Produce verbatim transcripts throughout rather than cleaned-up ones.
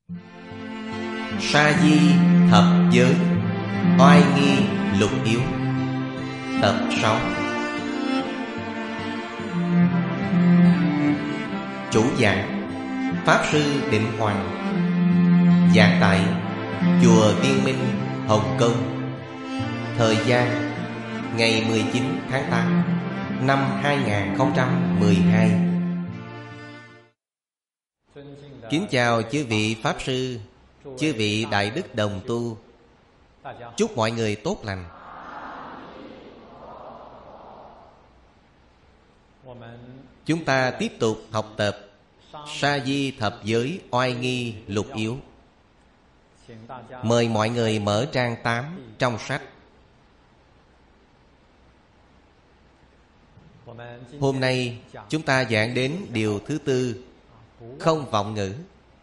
Sa Di Thập Giới Oai Nghi Lục Yếu. Tập sáu. Chủ giảng Pháp Sư Định Hoàng, giảng tại Chùa Viên Minh, Hồng Kông. Thời gian ngày mười chín tháng tám năm hai nghìn không trăm mười hai. Kính chào chư vị Pháp Sư, chư vị Đại Đức Đồng Tu. Chúc mọi người tốt lành. Chúng ta tiếp tục học tập Sa Di Thập Giới Oai Nghi Lục Yếu. Mời mọi người mở trang tám trong sách. Hôm nay chúng ta giảng đến điều thứ tư, không vọng ngữ.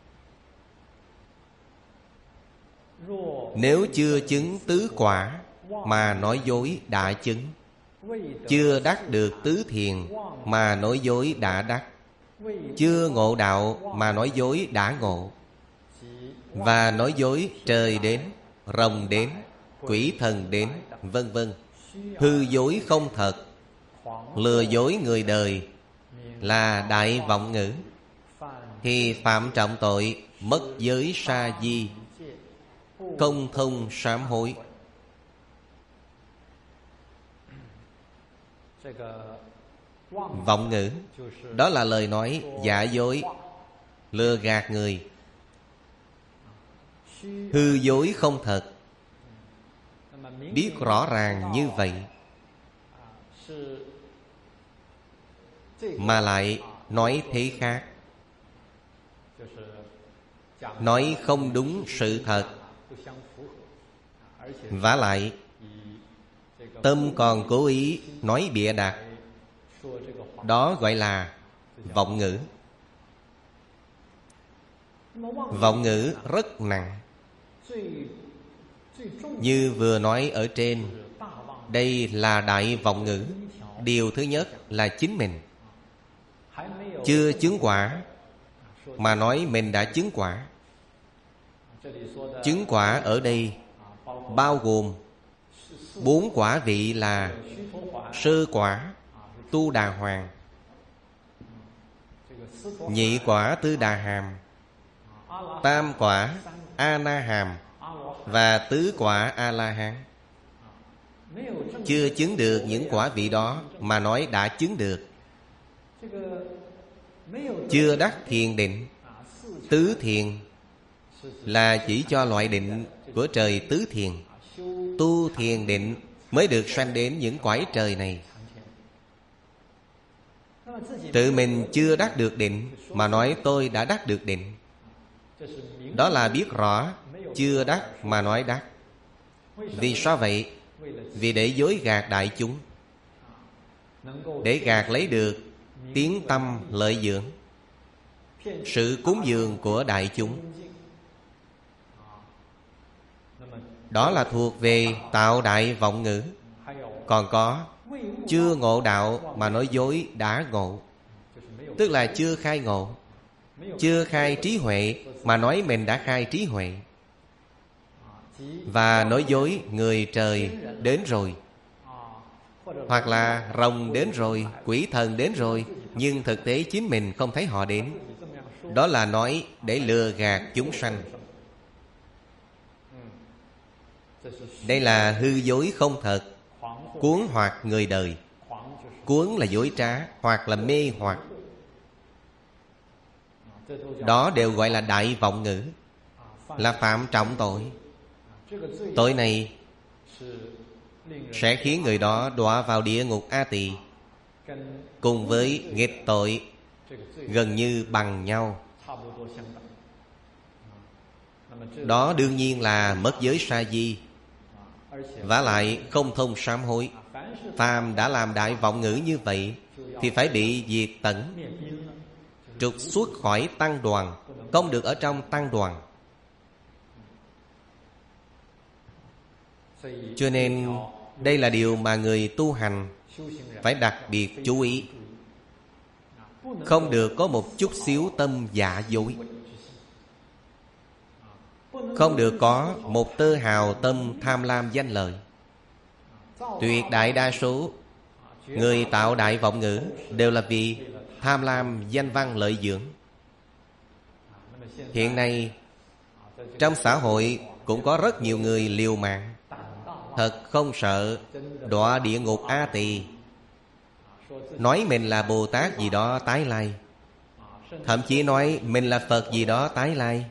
Nếu chưa chứng tứ quả mà nói dối đã chứng, chưa đắc được tứ thiền mà nói dối đã đắc, chưa ngộ đạo mà nói dối đã ngộ, và nói dối trời đến, rồng đến, quỷ thần đến, vân vân, hư dối không thật, lừa dối người đời, là đại vọng ngữ, thì phạm trọng tội mất giới sa di, không thông sám hối. Vọng ngữ đó là lời nói giả dối, lừa gạt người, hư dối không thật. Biết rõ ràng như vậy mà lại nói thế khác, nói không đúng sự thật, vả lại tâm còn cố ý nói bịa đặt, đó gọi là vọng ngữ. Vọng ngữ rất nặng. Như vừa nói ở trên, đây là đại vọng ngữ. Điều thứ nhất là chính mình chưa chứng quả mà nói mình đã chứng quả. Chứng quả ở đây bao gồm bốn quả vị là sơ quả Tu Đà Hoàng, nhị quả Tư Đà Hàm, tam quả A Na Hàm và tứ quả A La Hán. Chưa chứng được những quả vị đó mà nói đã chứng được. Chưa đắc thiền định. Tứ thiền là chỉ cho loại định của trời tứ thiền. Tu thiền định mới được sanh đến những cõi trời này. Tự mình chưa đắc được định mà nói tôi đã đắc được định, đó là biết rõ chưa đắc mà nói đắc. Vì sao vậy? Vì để dối gạt đại chúng, để gạt lấy được tiếng tâm lợi dưỡng, sự cúng dường của đại chúng. Đó là thuộc về tạo đại vọng ngữ. Còn có chưa ngộ đạo mà nói dối đã ngộ, tức là chưa khai ngộ. Chưa khai trí huệ mà nói mình đã khai trí huệ, và nói dối người trời đến rồi, hoặc là rồng đến rồi, quỷ thần đến rồi, nhưng thực tế chính mình không thấy họ đến. Đó là nói để lừa gạt chúng sanh. Đây là hư dối không thật, cuốn hoặc người đời. Cuốn là dối trá, hoặc là mê hoặc. Đó đều gọi là đại vọng ngữ, là phạm trọng tội. Tội này sẽ khiến người đó đọa vào địa ngục A Tỳ, cùng với nghịch tội gần như bằng nhau. Đó đương nhiên là mất giới sa di, vả lại không thông sám hối. Phàm đã làm đại vọng ngữ như vậy thì phải bị diệt tận, trục xuất khỏi tăng đoàn, không được ở trong tăng đoàn. Cho nên đây là điều mà người tu hành phải đặc biệt chú ý. Không được có một chút xíu tâm giả dối. không được có một tơ hào tâm tham lam danh lợi. Tuyệt đại đa số người tạo đại vọng ngữ đều là vì tham lam danh văn lợi dưỡng. Hiện nay trong xã hội cũng có rất nhiều người liều mạng, thật không sợ đọa địa ngục A Tỳ, nói mình là Bồ Tát gì đó tái lai, thậm chí nói mình là Phật gì đó tái lai.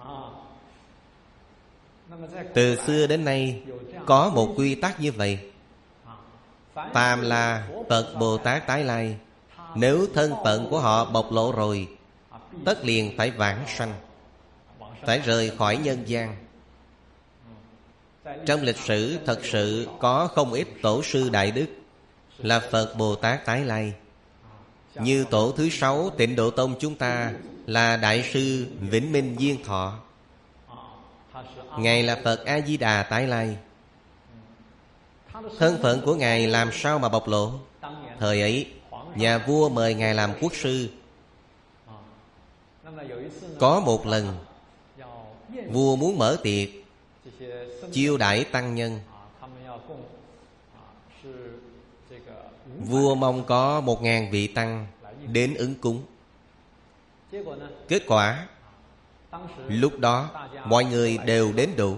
Từ xưa đến nay có một quy tắc như vậy: phàm là Phật Bồ Tát tái lai, nếu thân phận của họ bộc lộ rồi, tất liền phải vãng sanh, phải rời khỏi nhân gian. Trong lịch sử thật sự có không ít tổ sư đại đức là Phật Bồ Tát tái lai. Như tổ thứ sáu Tịnh Độ Tông chúng ta là Đại sư Vĩnh Minh Viên Thọ. Ngài là Phật A-di-đà tái lai. Thân phận của Ngài làm sao mà bộc lộ? Thời ấy nhà vua mời Ngài làm quốc sư. Có một lần vua muốn mở tiệc chiêu đãi tăng nhân. Vua mong có một ngàn vị tăng đến ứng cúng. Kết quả lúc đó mọi người đều đến đủ.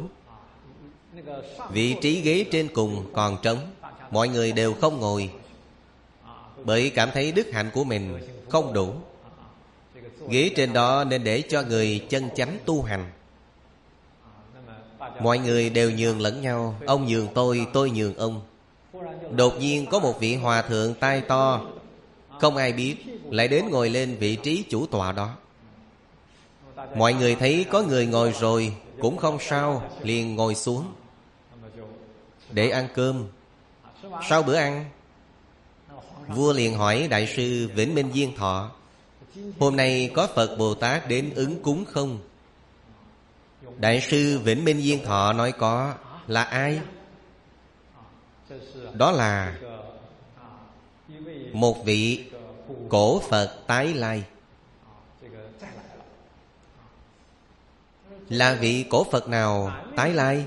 Vị trí ghế trên cùng còn trống, mọi người đều không ngồi, bởi cảm thấy đức hạnh của mình không đủ. Ghế trên đó nên để cho người chân chánh tu hành. Mọi người đều nhường lẫn nhau, ông nhường tôi, tôi nhường ông. Đột nhiên có một vị hòa thượng tai to, không ai biết, lại đến ngồi lên vị trí chủ tọa đó. Mọi người thấy có người ngồi rồi cũng không sao, liền ngồi xuống để ăn cơm. Sau bữa ăn, vua liền hỏi Đại sư Vĩnh Minh Viên Thọ: hôm nay có Phật Bồ Tát đến ứng cúng không? Đại sư Vĩnh Minh Viên Thọ nói có. Là ai? Đó là một vị cổ Phật tái lai. Là vị cổ Phật nào tái lai?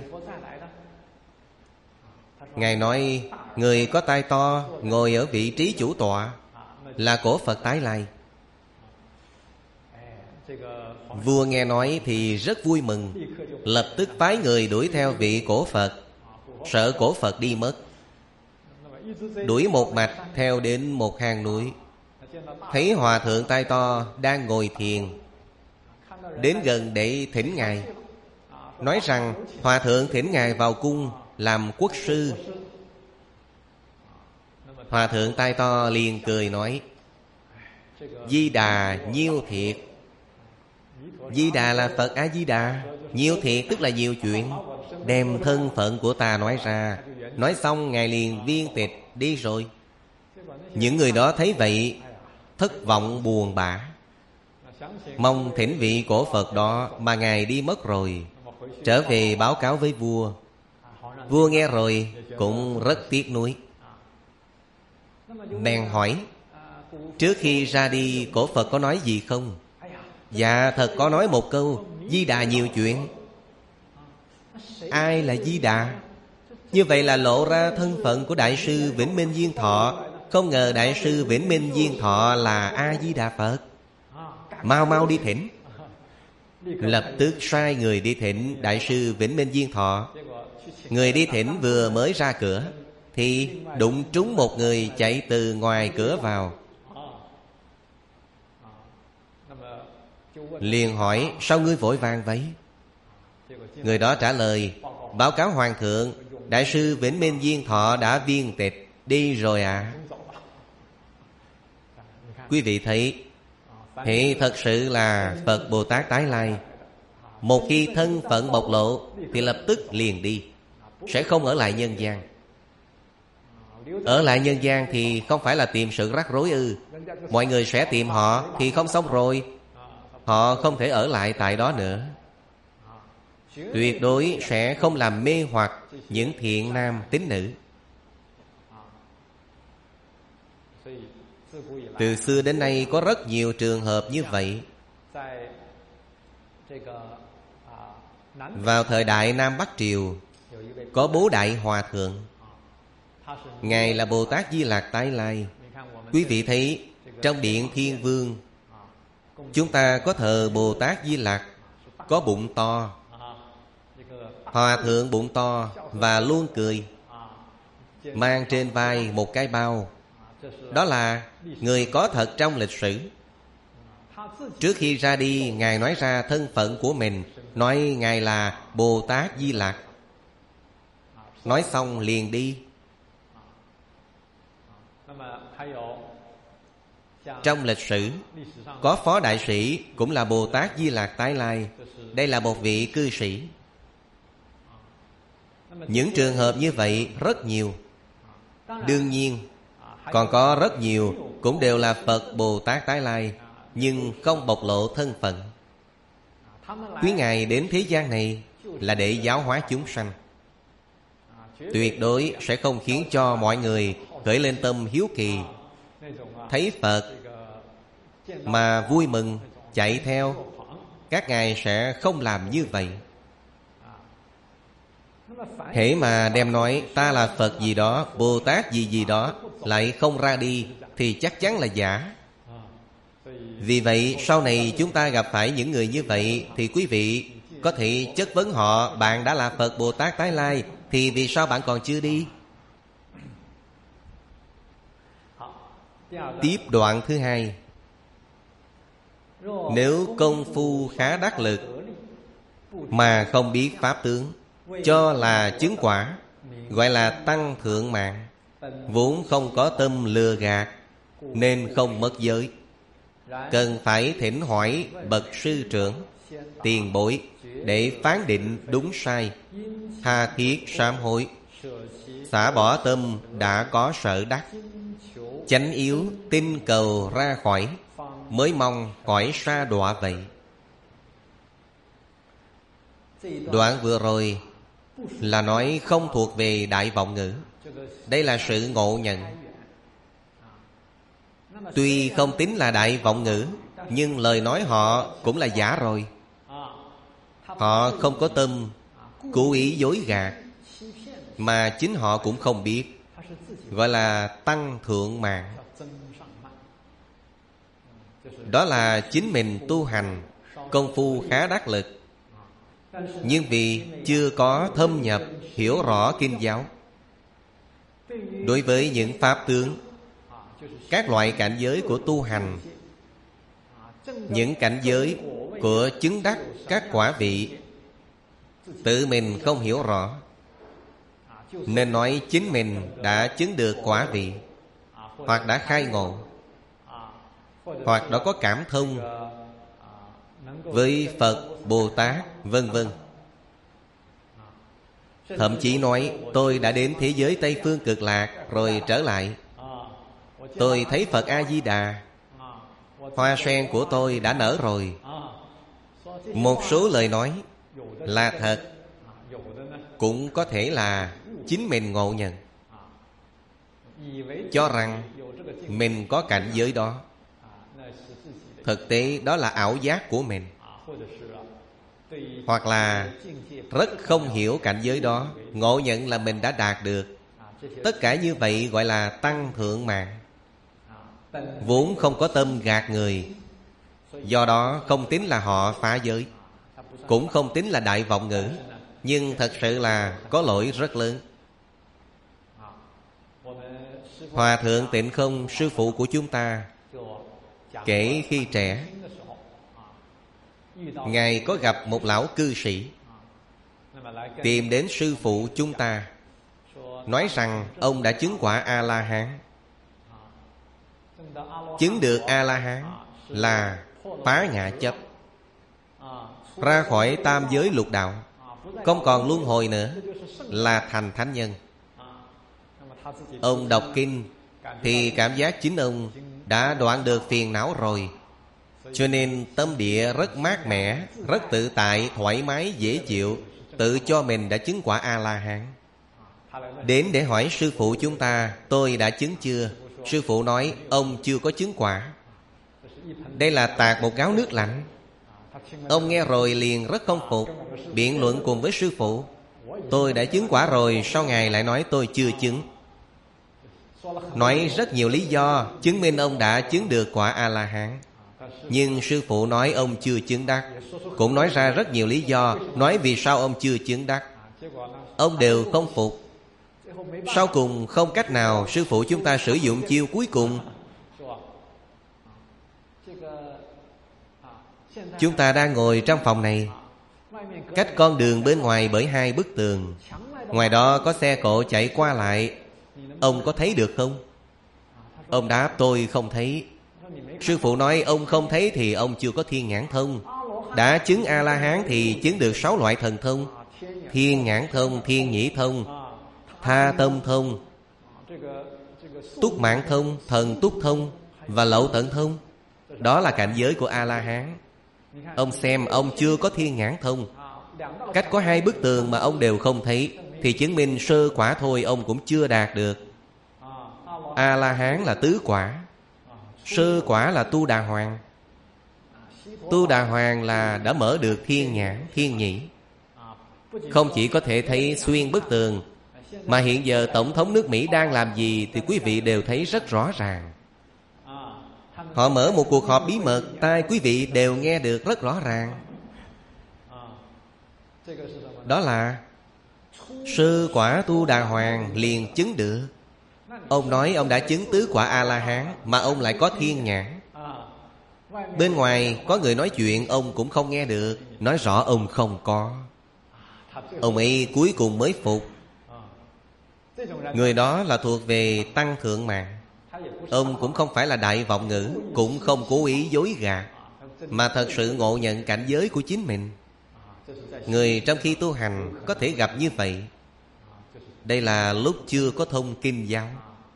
Ngài nói người có tai to ngồi ở vị trí chủ tọa là cổ Phật tái lai. Vua nghe nói thì rất vui mừng, lập tức phái người đuổi theo vị cổ Phật, sợ cổ Phật đi mất. Đuổi một mạch theo đến một hang núi, thấy hòa thượng tai to đang ngồi thiền, đến gần để thỉnh Ngài, nói rằng hòa thượng thỉnh Ngài vào cung làm quốc sư. Hòa thượng tai to liền cười nói: Di Đà nhiêu thiệt. Di Đà là Phật A-di-đà. Nhiêu thiệt tức là nhiều chuyện, đem thân phận của ta nói ra. Nói xong Ngài liền viên tịch đi rồi. Những người đó thấy vậy thất vọng buồn bã, mong thỉnh vị cổ Phật đó mà Ngài đi mất rồi, trở về báo cáo với vua. Vua nghe rồi cũng rất tiếc nuối, bèn hỏi: trước khi ra đi cổ Phật có nói gì không? Dạ thật có nói một câu: Di Đà nhiều chuyện. Ai là Di Đà? Như vậy là lộ ra thân phận của Đại sư Vĩnh Minh Viên Thọ. Không ngờ Đại sư Vĩnh Minh Viên Thọ là A-di-đà Phật. Mau mau đi thỉnh. Lập tức sai người đi thỉnh Đại sư Vĩnh Minh Viên Thọ. Người đi thỉnh vừa mới ra cửa thì đụng trúng một người chạy từ ngoài cửa vào. Liền hỏi: sao ngươi vội vàng vậy? Người đó trả lời: báo cáo hoàng thượng, Đại sư Vĩnh Minh Viên Thọ đã viên tịch đi rồi ạ. À. Quý vị thấy, thì thật sự là Phật Bồ Tát tái lai. Một khi thân phận bộc lộ thì lập tức liền đi, sẽ không ở lại nhân gian. Ở lại nhân gian thì không phải là tìm sự rắc rối ư? Mọi người sẽ tìm họ thì không xong rồi. Họ không thể ở lại tại đó nữa. Tuyệt đối sẽ không làm mê hoặc những thiện nam tín nữ. Từ xưa đến nay có rất nhiều trường hợp như vậy. Vào thời đại Nam Bắc Triều, có Bố Đại Hòa Thượng. Ngài là Bồ Tát Di Lạc Tái Lai. Quý vị thấy trong Điện Thiên Vương, chúng ta có thờ Bồ Tát Di Lạc, có bụng to. Hòa Thượng bụng to và luôn cười, mang trên vai một cái bao. Đó là người có thật trong lịch sử. Trước khi ra đi, Ngài nói ra thân phận của mình, nói Ngài là Bồ Tát Di Lạc. Nói xong liền đi. Trong lịch sử có Phó Đại Sĩ cũng là Bồ Tát Di Lạc Tái Lai. Đây là một vị cư sĩ. Những trường hợp như vậy rất nhiều. Đương nhiên còn có rất nhiều cũng đều là Phật Bồ Tát Tái Lai, nhưng không bộc lộ thân phận. Quý Ngài đến thế gian này là để giáo hóa chúng sanh, tuyệt đối sẽ không khiến cho mọi người khởi lên tâm hiếu kỳ, thấy Phật mà vui mừng chạy theo. Các ngài sẽ không làm như vậy. Hễ mà đem nói ta là Phật gì đó, Bồ Tát gì gì đó, lại không ra đi, thì chắc chắn là giả. Vì vậy sau này chúng ta gặp phải những người như vậy, thì quý vị có thể chất vấn họ: bạn đã là Phật Bồ Tát Tái Lai, thì vì sao bạn còn chưa đi? Tiếp đoạn thứ hai. Nếu công phu khá đắc lực mà không biết pháp tướng, cho là chứng quả, gọi là tăng thượng mạng. Vốn không có tâm lừa gạt, nên không mất giới. Cần phải thỉnh hỏi bậc sư trưởng, tiền bối, để phán định đúng sai, tha thiết sám hối, xả bỏ tâm đã có sở đắc, chánh yếu tinh cầu ra khỏi, mới mong cõi sa đọa vậy. Đoạn vừa rồi là nói không thuộc về đại vọng ngữ. Đây là sự ngộ nhận. Tuy không tính là đại vọng ngữ, nhưng lời nói họ cũng là giả rồi. Họ không có tâm cố ý dối gạt, mà chính họ cũng không biết, gọi là tăng thượng mạng. Đó là chính mình tu hành công phu khá đắc lực, nhưng vì chưa có thâm nhập hiểu rõ kinh giáo. Đối với những pháp tướng, các loại cảnh giới của tu hành, những cảnh giới của chứng đắc các quả vị, tự mình không hiểu rõ, nên nói chính mình đã chứng được quả vị, hoặc đã khai ngộ, hoặc đã có cảm thông với Phật, Bồ Tát, vân vân. Thậm chí nói tôi đã đến thế giới Tây Phương Cực Lạc rồi trở lại, tôi thấy Phật A-di-đà, hoa sen của tôi đã nở rồi. Một số lời nói là thật, cũng có thể là chính mình ngộ nhận, cho rằng mình có cảnh giới đó. Thực tế đó là ảo giác của mình, hoặc là rất không hiểu cảnh giới đó, ngộ nhận là mình đã đạt được. Tất cả như vậy gọi là tăng thượng mạng. Vốn không có tâm gạt người, do đó không tính là họ phá giới, cũng không tính là đại vọng ngữ, nhưng thật sự là có lỗi rất lớn. Hòa Thượng Tịnh Không, sư phụ của chúng ta, kể khi trẻ, Ngài có gặp một lão cư sĩ tìm đến sư phụ chúng ta, nói rằng ông đã chứng quả A-la-hán. Chứng được A-la-hán là phá ngã chấp, ra khỏi tam giới lục đạo, không còn luân hồi nữa, là thành thánh nhân. Ông đọc kinh thì cảm giác chính ông đã đoạn được phiền não rồi, cho nên tâm địa rất mát mẻ, rất tự tại, thoải mái, dễ chịu, tự cho mình đã chứng quả A-la-hán. Đến để hỏi sư phụ chúng ta: tôi đã chứng chưa? Sư phụ nói: ông chưa có chứng quả. Đây là tạt một gáo nước lạnh. Ông nghe rồi liền rất không phục, biện luận cùng với sư phụ: tôi đã chứng quả rồi, sao ngài lại nói tôi chưa chứng? Nói rất nhiều lý do chứng minh ông đã chứng được quả A-la-hán. Nhưng sư phụ nói ông chưa chứng đắc, cũng nói ra rất nhiều lý do, nói vì sao ông chưa chứng đắc. Ông đều không phục. Sau cùng không cách nào, sư phụ chúng ta sử dụng chiêu cuối cùng. Chúng ta đang ngồi trong phòng này, cách con đường bên ngoài bởi hai bức tường. Ngoài đó có xe cộ chạy qua lại, ông có thấy được không? Ông đáp tôi không thấy. Sư phụ nói ông không thấy thì ông chưa có thiên nhãn thông. Đã chứng A-la-hán thì chứng được sáu loại thần thông: thiên nhãn thông, thiên nhĩ thông, tha tâm thông, túc mạng thông, thần túc thông và lậu tận thông. Đó là cảnh giới của A-la-hán. Ông xem ông chưa có thiên nhãn thông, cách có hai bức tường mà ông đều không thấy, thì chứng minh sơ quả thôi ông cũng chưa đạt được. A-la-hán là tứ quả, sơ quả là tu đà hoàng. Tu đà hoàng là đã mở được thiên nhãn, thiên nhĩ. Không chỉ có thể thấy xuyên bức tường, mà hiện giờ Tổng thống nước Mỹ đang làm gì thì quý vị đều thấy rất rõ ràng. Họ mở một cuộc họp bí mật, tai quý vị đều nghe được rất rõ ràng. Đó là sơ quả tu đà hoàng liền chứng được. Ông nói ông đã chứng tứ quả A-la-hán, mà ông lại có thiên nhãn. Bên ngoài có người nói chuyện ông cũng không nghe được, nói rõ ông không có. Ông ấy cuối cùng mới phục. Người đó là thuộc về tăng thượng mạng. Ông cũng không phải là đại vọng ngữ, cũng không cố ý dối gạt, mà thật sự ngộ nhận cảnh giới của chính mình. Người trong khi tu hành có thể gặp như vậy. Đây là lúc chưa có thông kinh giáo,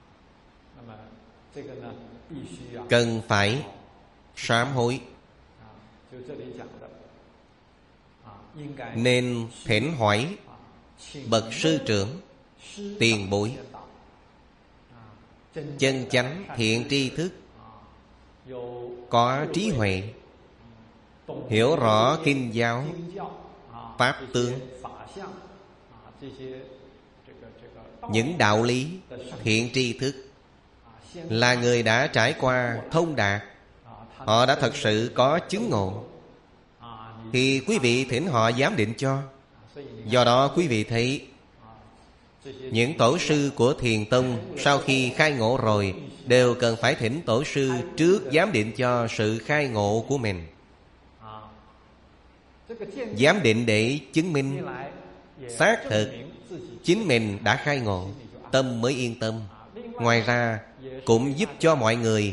cần phải sám hối, nên thỉnh hỏi bậc sư trưởng, tiền bối, chân chánh thiện tri thức, có trí huệ, hiểu rõ kinh giáo, pháp tướng, những đạo lý thiện tri thức, là người đã trải qua thông đạt. Họ đã thật sự có chứng ngộ, thì quý vị thỉnh họ giám định cho. Do đó quý vị thấy những tổ sư của Thiền Tông sau khi khai ngộ rồi đều cần phải thỉnh tổ sư trước giám định cho sự khai ngộ của mình. Giám định để chứng minh xác thực chính mình đã khai ngộ, tâm mới yên tâm. Ngoài ra cũng giúp cho mọi người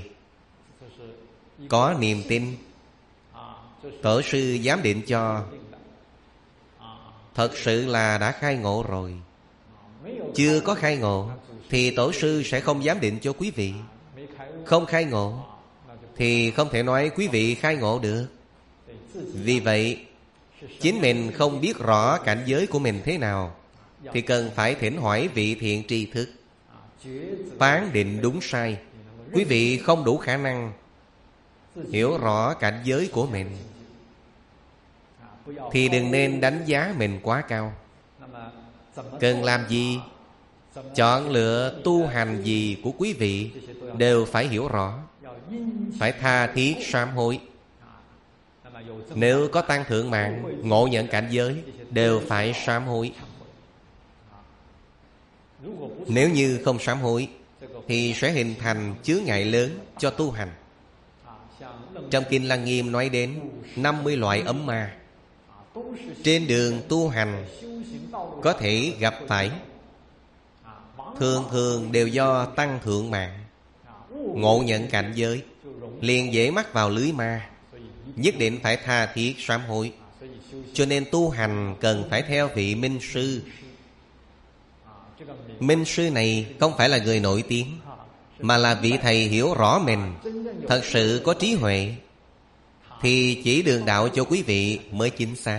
có niềm tin. Tổ sư giám định cho thật sự là đã khai ngộ rồi. Chưa có khai ngộ thì tổ sư sẽ không giám định cho quý vị. Không khai ngộ thì không thể nói quý vị khai ngộ được. Vì vậy, chính mình không biết rõ cảnh giới của mình thế nào thì cần phải thỉnh hỏi vị thiện tri thức, phán định đúng sai. Quý vị không đủ khả năng hiểu rõ cảnh giới của mình thì đừng nên đánh giá mình quá cao. Cần làm gì, chọn lựa tu hành gì của quý vị đều phải hiểu rõ, phải tha thiết sám hối. Nếu có tăng thượng mạng, ngộ nhận cảnh giới, đều phải sám hối. Nếu như không sám hối thì sẽ hình thành chướng ngại lớn cho tu hành. Trong Kinh Lăng Nghiêm nói đến năm mươi loại ấm ma. Trên đường tu hành có thể gặp phải, thường thường đều do tăng thượng mạng. Ngộ nhận cảnh giới liền dễ mắc vào lưới ma. Nhất định phải tha thiết sám hối. Cho nên tu hành cần phải theo vị minh sư. Minh sư này không phải là người nổi tiếng, mà là vị thầy hiểu rõ mình, thật sự có trí huệ, thì chỉ đường đạo cho quý vị mới chính xác.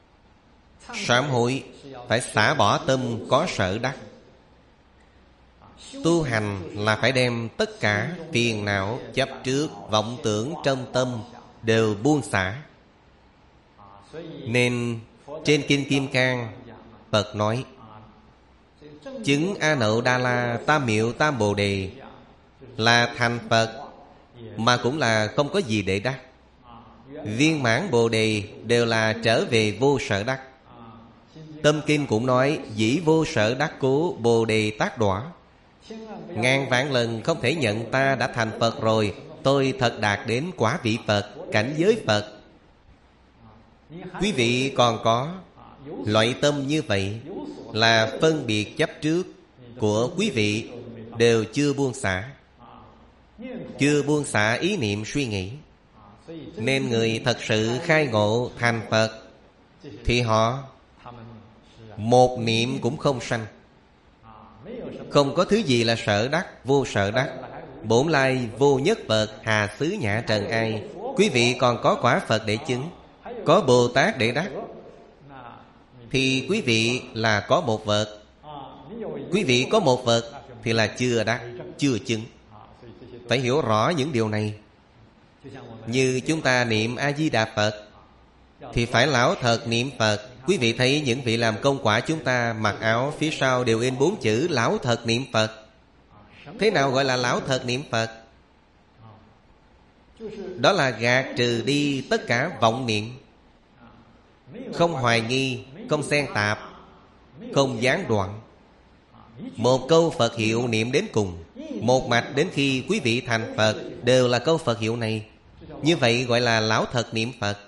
Sám hối phải xả bỏ tâm có sở đắc. Tu hành là phải đem tất cả phiền não, chấp trước, vọng tưởng trong tâm đều buông xả. Nên trên Kinh Kim Cang, Phật nói chứng A Nậu Đa La Tam Miệu Tam Bồ Đề là thành Phật, mà cũng là không có gì để đắc. Viên mãn Bồ Đề đều là trở về vô sở đắc. Tâm Kinh cũng nói dĩ vô sở đắc cố Bồ Đề tác đọa. Ngàn vạn lần không thể nhận ta đã thành Phật rồi, tôi thật đạt đến quả vị Phật, cảnh giới Phật. Quý vị còn có loại tâm như vậy, là phân biệt chấp trước của quý vị đều chưa buông xả, chưa buông xả ý niệm suy nghĩ. Nên người thật sự khai ngộ thành Phật thì họ một niệm cũng không sanh. Không có thứ gì là sở đắc, vô sở đắc. Bổn lai vô nhất Phật, hà xứ nhã trần ai. Quý vị còn có quả Phật để chứng, có Bồ Tát để đắc, thì quý vị là có một vật. Quý vị có một vật thì là chưa đắc, chưa chứng. Phải hiểu rõ những điều này. Như chúng ta niệm A-di-đà Phật thì phải lão thật niệm Phật. Quý vị thấy những vị làm công quả chúng ta mặc áo phía sau đều in bốn chữ lão thật niệm Phật. Thế nào gọi là lão thật niệm Phật? Đó là gạt trừ đi tất cả vọng niệm, không hoài nghi, không xen tạp, không gián đoạn. Một câu Phật hiệu niệm đến cùng, một mạch đến khi quý vị thành Phật đều là câu Phật hiệu này. Như vậy gọi là lão thật niệm Phật.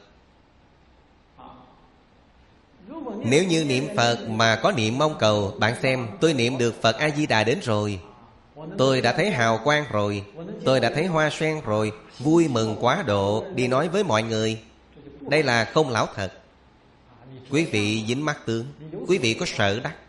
Nếu như niệm Phật mà có niệm mong cầu, bạn xem tôi niệm được Phật A-di-đà đến rồi, tôi đã thấy hào quang rồi, tôi đã thấy hoa sen rồi, vui mừng quá độ, đi nói với mọi người. Đây là không lão thật. Quý vị dính mắc tướng, quý vị có sở đắc.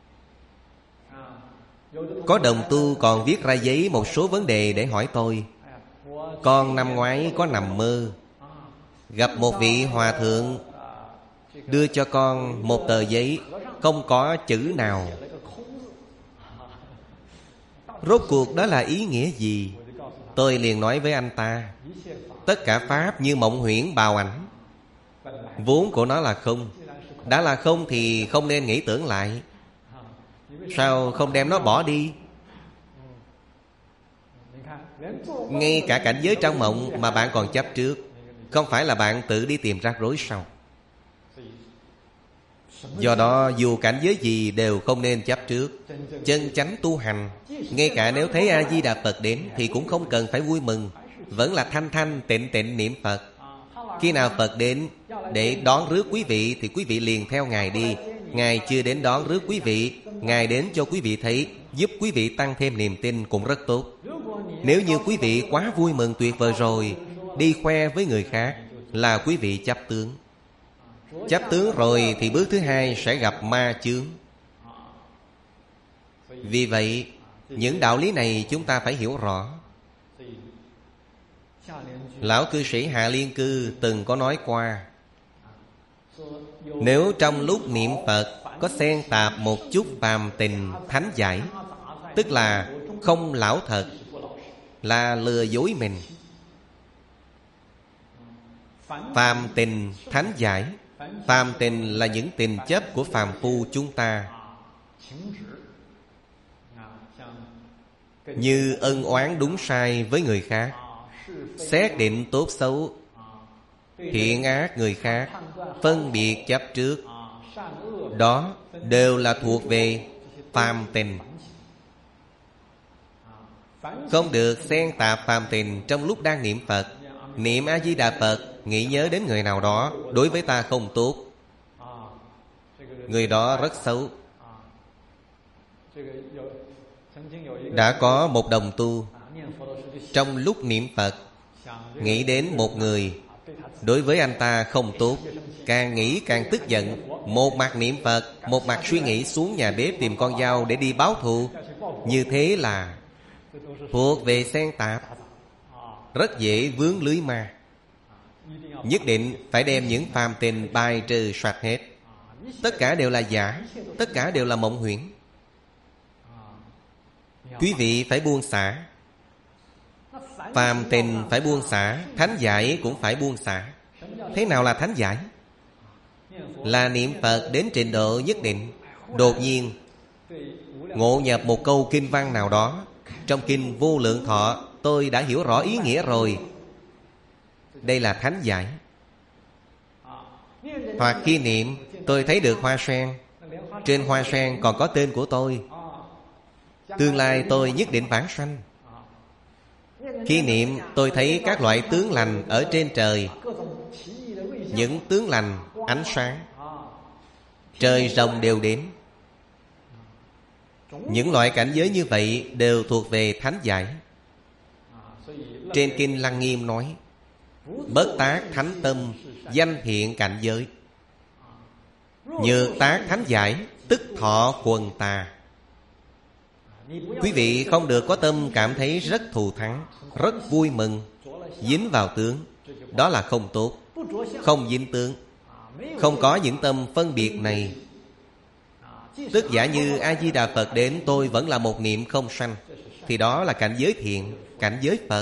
Có đồng tu còn viết ra giấy một số vấn đề để hỏi tôi. Con năm ngoái có nằm mơ, gặp một vị hòa thượng đưa cho con một tờ giấy, không có chữ nào. Rốt cuộc đó là ý nghĩa gì? Tôi liền nói với anh ta, tất cả pháp như mộng huyễn bào ảnh, vốn của nó là không. Đã là không thì không nên nghĩ tưởng lại. Sao không đem nó bỏ đi? Ngay cả cảnh giới trong mộng mà bạn còn chấp trước, không phải là bạn tự đi tìm rắc rối sao? Do đó dù cảnh giới gì đều không nên chấp trước. Chân chánh tu hành, ngay cả nếu thấy A-di-đà Phật đến thì cũng không cần phải vui mừng, vẫn là thanh thanh tịnh tịnh niệm Phật. Khi nào Phật đến để đón rước quý vị thì quý vị liền theo Ngài đi. Ngài chưa đến đón rước quý vị, Ngài đến cho quý vị thấy, giúp quý vị tăng thêm niềm tin cũng rất tốt. Nếu như quý vị quá vui mừng tuyệt vời rồi, đi khoe với người khác, là quý vị chấp tướng. Chấp tướng rồi thì bước thứ hai sẽ gặp ma chướng. Vì vậy những đạo lý này chúng ta phải hiểu rõ. Lão cư sĩ Hạ Liên Cư từng có nói qua, nếu trong lúc niệm Phật có xen tạp một chút phàm tình thánh giải, tức là không lão thật, là lừa dối mình. Phàm tình thánh giải, phàm tình là những tình chấp của phàm phu chúng ta, như ân oán đúng sai với người khác, xét định tốt xấu, thiện ác người khác, phân biệt chấp trước, đó đều là thuộc về phàm tình. Không được xen tạp phàm tình trong lúc đang niệm Phật. Niệm A-di-đà Phật, nghĩ nhớ đến người nào đó đối với ta không tốt, người đó rất xấu. Đã có một đồng tu trong lúc niệm Phật nghĩ đến một người đối với anh ta không tốt, càng nghĩ càng tức giận, một mặt niệm Phật, một mặt suy nghĩ xuống nhà bếp tìm con dao để đi báo thù. Như thế là thuộc về xen tạp, rất dễ vướng lưới ma. Nhất định phải đem những phàm tình bài trừ sạch hết. Tất cả đều là giả, tất cả đều là mộng huyễn. Quý vị phải buông xả. Phàm tình phải buông xả, thánh giải cũng phải buông xả. Thế nào là thánh giải? Là niệm Phật đến trình độ nhất định, đột nhiên ngộ nhập một câu kinh văn nào đó. Trong kinh Vô Lượng Thọ, tôi đã hiểu rõ ý nghĩa rồi. Đây là thánh giải. Hoặc khi niệm, tôi thấy được hoa sen, trên hoa sen còn có tên của tôi. Tương lai tôi nhất định vãng sanh. Khi niệm, tôi thấy các loại tướng lành ở trên trời. Những tướng lành, ánh sáng, trời rồng đều đến. Những loại cảnh giới như vậy đều thuộc về thánh giải. Trên kinh Lăng Nghiêm nói: bất tác thánh tâm, danh thiện cảnh giới. Nhược tác thánh giải, tức thọ quần tà. Quý vị không được có tâm cảm thấy rất thù thắng, rất vui mừng, dính vào tướng. Đó là không tốt. Không dính tướng, không có những tâm phân biệt này. Tức giả như A-di-đà Phật đến, tôi vẫn là một niệm không sanh, thì đó là cảnh giới thiện, cảnh giới Phật.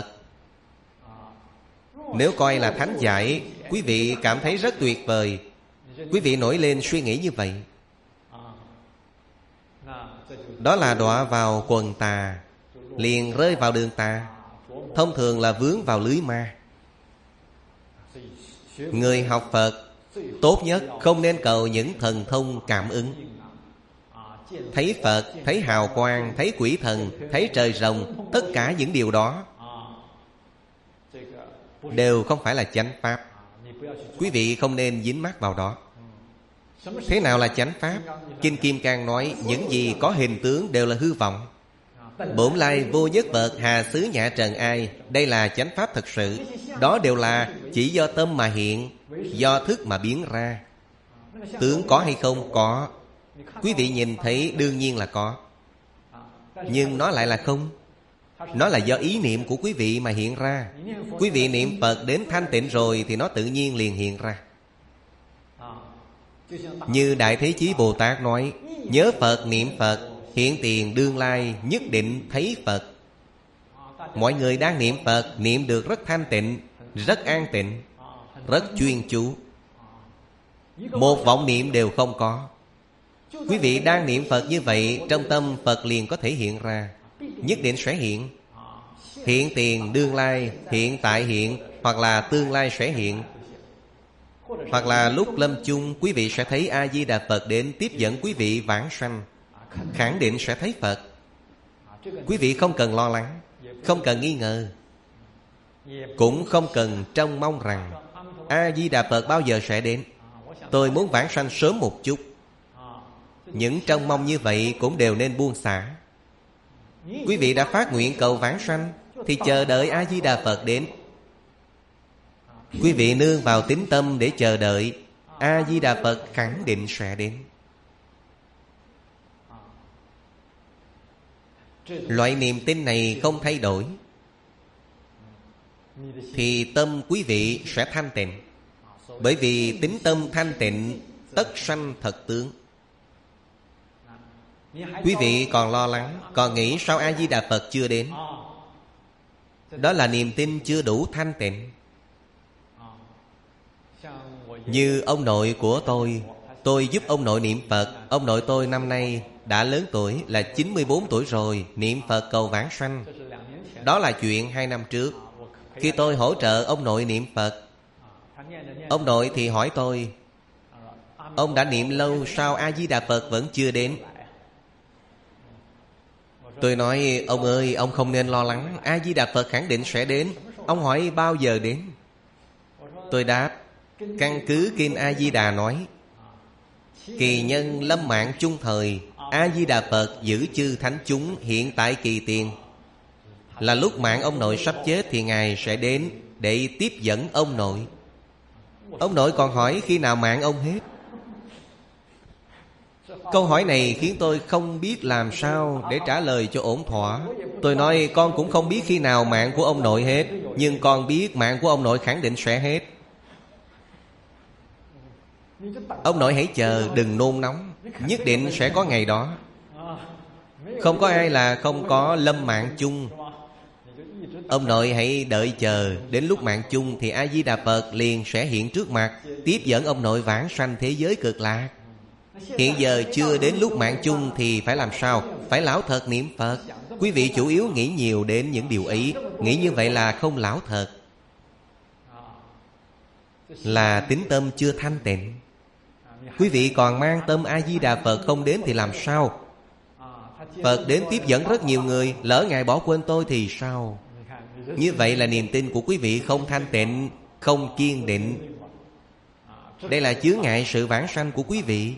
Nếu coi là thánh giải, quý vị cảm thấy rất tuyệt vời, quý vị nổi lên suy nghĩ như vậy, đó là đọa vào quần tà, liền rơi vào đường tà. Thông thường là vướng vào lưới ma. Người học Phật tốt nhất không nên cầu những thần thông cảm ứng. Thấy Phật, thấy hào quang, thấy quỷ thần, thấy trời rồng, tất cả những điều đó đều không phải là chánh pháp. Quý vị không nên dính mắc vào đó. Thế nào là chánh pháp? Kinh Kim Cang nói: những gì có hình tướng đều là hư vọng. Bổn lai vô nhất vật, hà xứ nhã trần ai. Đây là chánh pháp thật sự. Đó đều là chỉ do tâm mà hiện, do thức mà biến ra. Tướng có hay không? Có. Quý vị nhìn thấy đương nhiên là có, nhưng nó lại là không. Nó là do ý niệm của quý vị mà hiện ra. Quý vị niệm Phật đến thanh tịnh rồi thì nó tự nhiên liền hiện ra. Như Đại Thế Chí Bồ Tát nói: nhớ Phật, niệm Phật, hiện tiền đương lai nhất định thấy Phật. Mọi người đang niệm Phật, niệm được rất thanh tịnh, rất an tịnh, rất chuyên chú. Một vọng niệm đều không có. Quý vị đang niệm Phật như vậy, trong tâm Phật liền có thể hiện ra, nhất định sẽ hiện. Hiện tiền đương lai, hiện tại hiện, hoặc là tương lai sẽ hiện. Hoặc là lúc lâm chung, quý vị sẽ thấy A-di-đà Phật đến tiếp dẫn quý vị vãng sanh. Khẳng định sẽ thấy Phật. Quý vị không cần lo lắng, không cần nghi ngờ, cũng không cần trông mong rằng A-di-đà Phật bao giờ sẽ đến. Tôi muốn vãng sanh sớm một chút. Những trông mong như vậy cũng đều nên buông xả. Quý vị đã phát nguyện cầu vãng sanh thì chờ đợi A-di-đà Phật đến. Quý vị nương vào tín tâm để chờ đợi, A-di-đà Phật khẳng định sẽ đến. Loại niềm tin này không thay đổi thì tâm quý vị sẽ thanh tịnh. Bởi vì tín tâm thanh tịnh, tất sanh thật tướng. Quý vị còn lo lắng, còn nghĩ sao A-di-đà Phật chưa đến? Đó là niềm tin chưa đủ thanh tịnh. Như ông nội của tôi, tôi giúp ông nội niệm Phật. Ông nội tôi năm nay đã lớn tuổi, là chín mươi bốn tuổi rồi, niệm Phật cầu vãng sanh. Đó là chuyện hai năm trước. Khi tôi hỗ trợ ông nội niệm Phật, ông nội thì hỏi tôi: ông đã niệm lâu, sao A-di-đà Phật vẫn chưa đến? Tôi nói: ông ơi, ông không nên lo lắng, A-di-đà Phật khẳng định sẽ đến. Ông hỏi bao giờ đến? Tôi đáp: căn cứ kinh A-di-đà nói, kỳ nhân lâm mạng chung thời, A-di-đà Phật giữ chư thánh chúng hiện tại kỳ tiền. Là lúc mạng ông nội sắp chết thì Ngài sẽ đến để tiếp dẫn ông nội. Ông nội còn hỏi khi nào mạng ông hết. Câu hỏi này khiến tôi không biết làm sao để trả lời cho ổn thỏa. Tôi nói: con cũng không biết khi nào mạng của ông nội hết, nhưng con biết mạng của ông nội khẳng định sẽ hết. Ông nội hãy chờ, đừng nôn nóng, nhất định sẽ có ngày đó. Không có ai là không có lâm mạng chung. Ông nội hãy đợi chờ đến lúc mạng chung thì A-di-đà Phật liền sẽ hiện trước mặt, tiếp dẫn ông nội vãng sanh thế giới cực lạc. Hiện giờ chưa đến lúc mạng chung thì phải làm sao? Phải lão thật niệm Phật. Quý vị chủ yếu nghĩ nhiều đến những điều ấy. Nghĩ như vậy là không lão thật, là tín tâm chưa thanh tịnh. Quý vị còn mang tâm A-di-đà Phật không đến thì làm sao? Phật đến tiếp dẫn rất nhiều người, lỡ Ngài bỏ quên tôi thì sao? Như vậy là niềm tin của quý vị không thanh tịnh, không kiên định. Đây là chướng ngại sự vãng sanh của quý vị.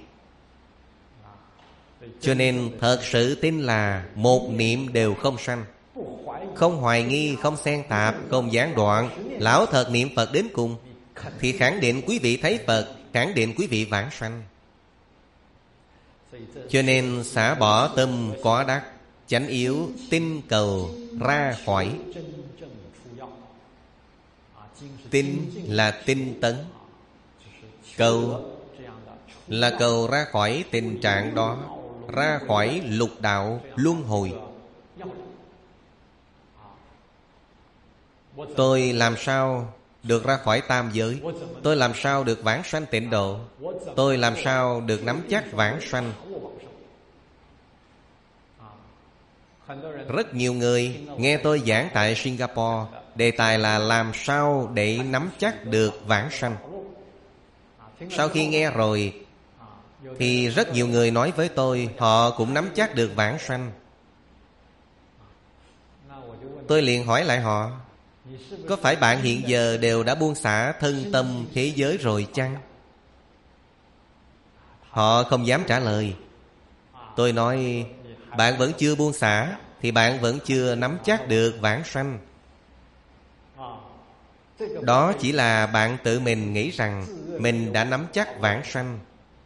Cho nên thật sự tin là một niệm đều không sanh, không hoài nghi, không xen tạp, không gián đoạn, lão thật niệm Phật đến cùng, thì khẳng định quý vị thấy Phật, khẳng định quý vị vãng sanh. Cho nên xả bỏ tâm có đắc, chánh yếu, tin cầu ra khỏi. Tin là tinh tấn, cầu là cầu ra khỏi tình trạng đó, ra khỏi lục đạo luân hồi. Tôi làm sao được ra khỏi tam giới? Tôi làm sao được vãng sanh tịnh độ? Tôi làm sao được nắm chắc vãng sanh? Rất nhiều người nghe tôi giảng tại Singapore, đề tài là làm sao để nắm chắc được vãng sanh. Sau khi nghe rồi thì rất nhiều người nói với tôi họ cũng nắm chắc được vãng sanh. Tôi liền hỏi lại họ, có phải bạn hiện giờ đều đã buông xả thân tâm thế giới rồi chăng? Họ không dám trả lời. Tôi nói, bạn vẫn chưa buông xả thì bạn vẫn chưa nắm chắc được vãng sanh. Đó chỉ là bạn tự mình nghĩ rằng mình đã nắm chắc vãng sanh.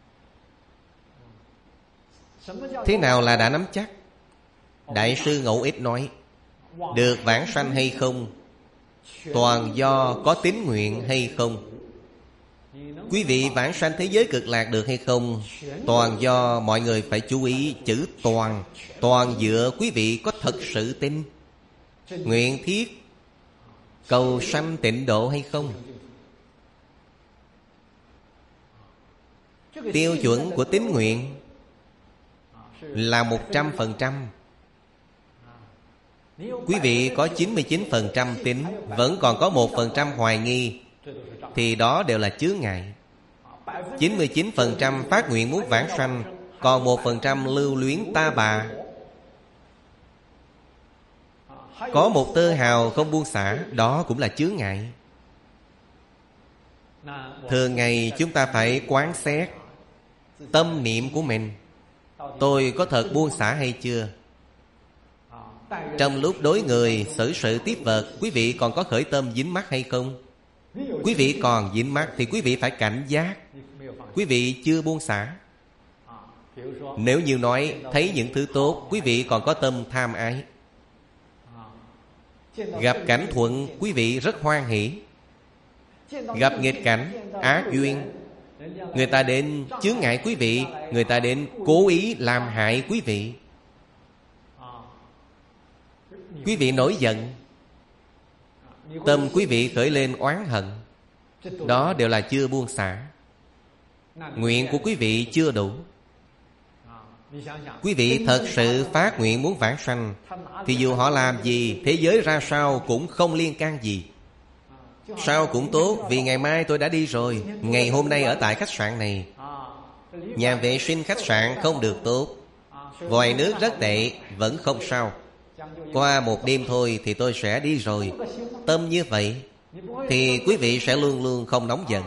Thế nào là đã nắm chắc? Đại sư Ngẫu Ích nói, được vãng sanh hay không toàn do có tín nguyện hay không. Quý vị vãng sanh thế giới cực lạc được hay không toàn do mọi người phải chú ý chữ toàn. Toàn dựa quý vị có thật sự tin, nguyện thiết cầu sanh tịnh độ hay không. Tiêu chuẩn của tín nguyện là một trăm phần trăm. Quý vị có chín mươi chín phần trăm tín, vẫn còn có một phần trăm hoài nghi, thì đó đều là chướng ngại. Chín mươi chín phần trăm phát nguyện muốn vãng sanh, còn một phần trăm lưu luyến ta bà. Có một tơ hào không buông xả, đó cũng là chướng ngại. Thường ngày chúng ta phải quán xét tâm niệm của mình. Tôi có thật buông xả hay chưa? Trong lúc đối người xử sự tiếp vật, quý vị còn có khởi tâm dính mắc hay không? Quý vị còn dính mắc thì quý vị phải cảnh giác. Quý vị chưa buông xả. Nếu như nói thấy những thứ tốt, quý vị còn có tâm tham ái. Gặp cảnh thuận, quý vị rất hoan hỷ. Gặp nghịch cảnh, ác duyên, người ta đến chướng ngại quý vị, người ta đến cố ý làm hại quý vị, quý vị nổi giận, tâm quý vị khởi lên oán hận, đó đều là chưa buông xả. Nguyện của quý vị chưa đủ. Quý vị thật sự phát nguyện muốn vãng sanh, thì dù họ làm gì, thế giới ra sao cũng không liên can gì. Sao cũng tốt, vì ngày mai tôi đã đi rồi. Ngày hôm nay ở tại khách sạn này, nhà vệ sinh khách sạn không được tốt, vòi nước rất tệ, vẫn không sao. Qua một đêm thôi thì tôi sẽ đi rồi. Tâm như vậy thì quý vị sẽ luôn luôn không nóng giận.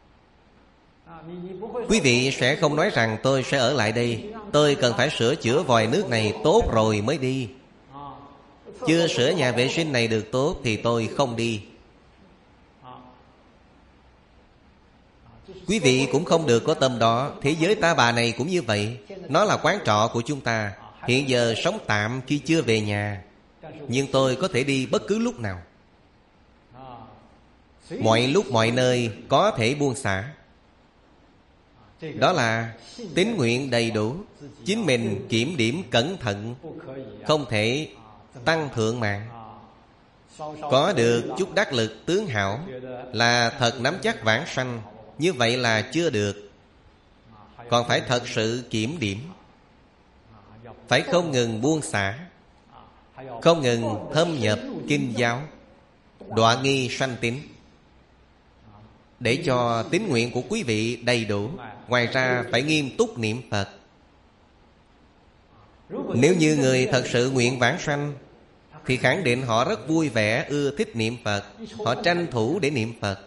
Quý vị sẽ không nói rằng tôi sẽ ở lại đây, tôi cần phải sửa chữa vòi nước này tốt rồi mới đi. Chưa sửa nhà vệ sinh này được tốt thì tôi không đi. Quý vị cũng không được có tâm đó. Thế giới ta bà này cũng như vậy. Nó là quán trọ của chúng ta. Hiện giờ sống tạm khi chưa về nhà, nhưng tôi có thể đi bất cứ lúc nào. Mọi lúc mọi nơi có thể buông xả. Đó là tín nguyện đầy đủ. Chính mình kiểm điểm cẩn thận, không thể tăng thượng mạng. Có được chút đắc lực tướng hảo là thật nắm chắc vãng sanh, như vậy là chưa được. Còn phải thật sự kiểm điểm, phải không ngừng buông xả, không ngừng thâm nhập kinh giáo, đọa nghi sanh tín, để cho tín nguyện của quý vị đầy đủ. Ngoài ra phải nghiêm túc niệm Phật. Nếu như người thật sự nguyện vãng sanh thì khẳng định họ rất vui vẻ, ưa thích niệm Phật, họ tranh thủ để niệm Phật.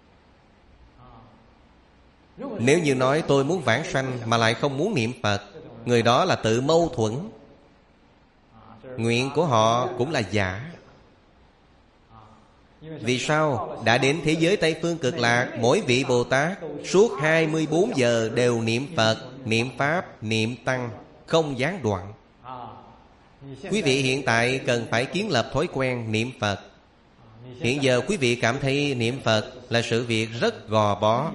Nếu như nói tôi muốn vãng sanh mà lại không muốn niệm Phật, người đó là tự mâu thuẫn. Nguyện của họ cũng là giả. Vì sao? Đã đến thế giới Tây Phương Cực Lạc, mỗi vị Bồ Tát suốt hai mươi bốn giờ đều niệm Phật, niệm Pháp, niệm Tăng, không gián đoạn. Quý vị hiện tại cần phải kiến lập thói quen niệm Phật. Hiện giờ quý vị cảm thấy niệm Phật là sự việc rất gò bó.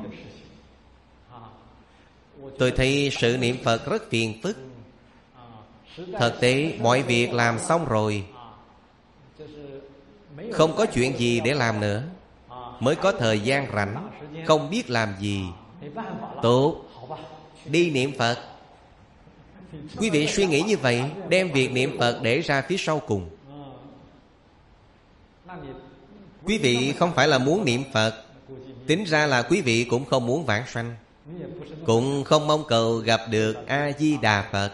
Tôi thấy sự niệm Phật rất phiền phức. Thực tế mọi việc làm xong rồi, không có chuyện gì để làm nữa, mới có thời gian rảnh, không biết làm gì. Tốt, đi niệm Phật. Quý vị suy nghĩ như vậy, đem việc niệm Phật để ra phía sau cùng. Quý vị không phải là muốn niệm Phật, tính ra là quý vị cũng không muốn vãng sanh, cũng không mong cầu gặp được A-di-đà Phật.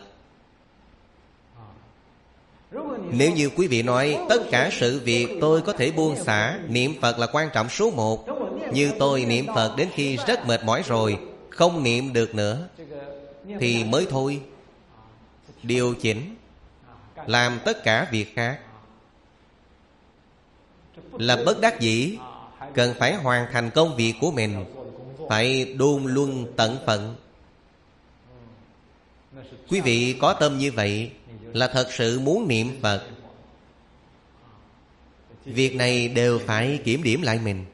Nếu như quý vị nói tất cả sự việc tôi có thể buông xả, niệm Phật là quan trọng số một, như tôi niệm Phật đến khi rất mệt mỏi rồi, không niệm được nữa, thì mới thôi. Điều chỉnh, làm tất cả việc khác là bất đắc dĩ. Cần phải hoàn thành công việc của mình, phải đôn luân tận phận. Quý vị có tâm như vậy là thật sự muốn niệm Phật. Việc này đều phải kiểm điểm lại mình.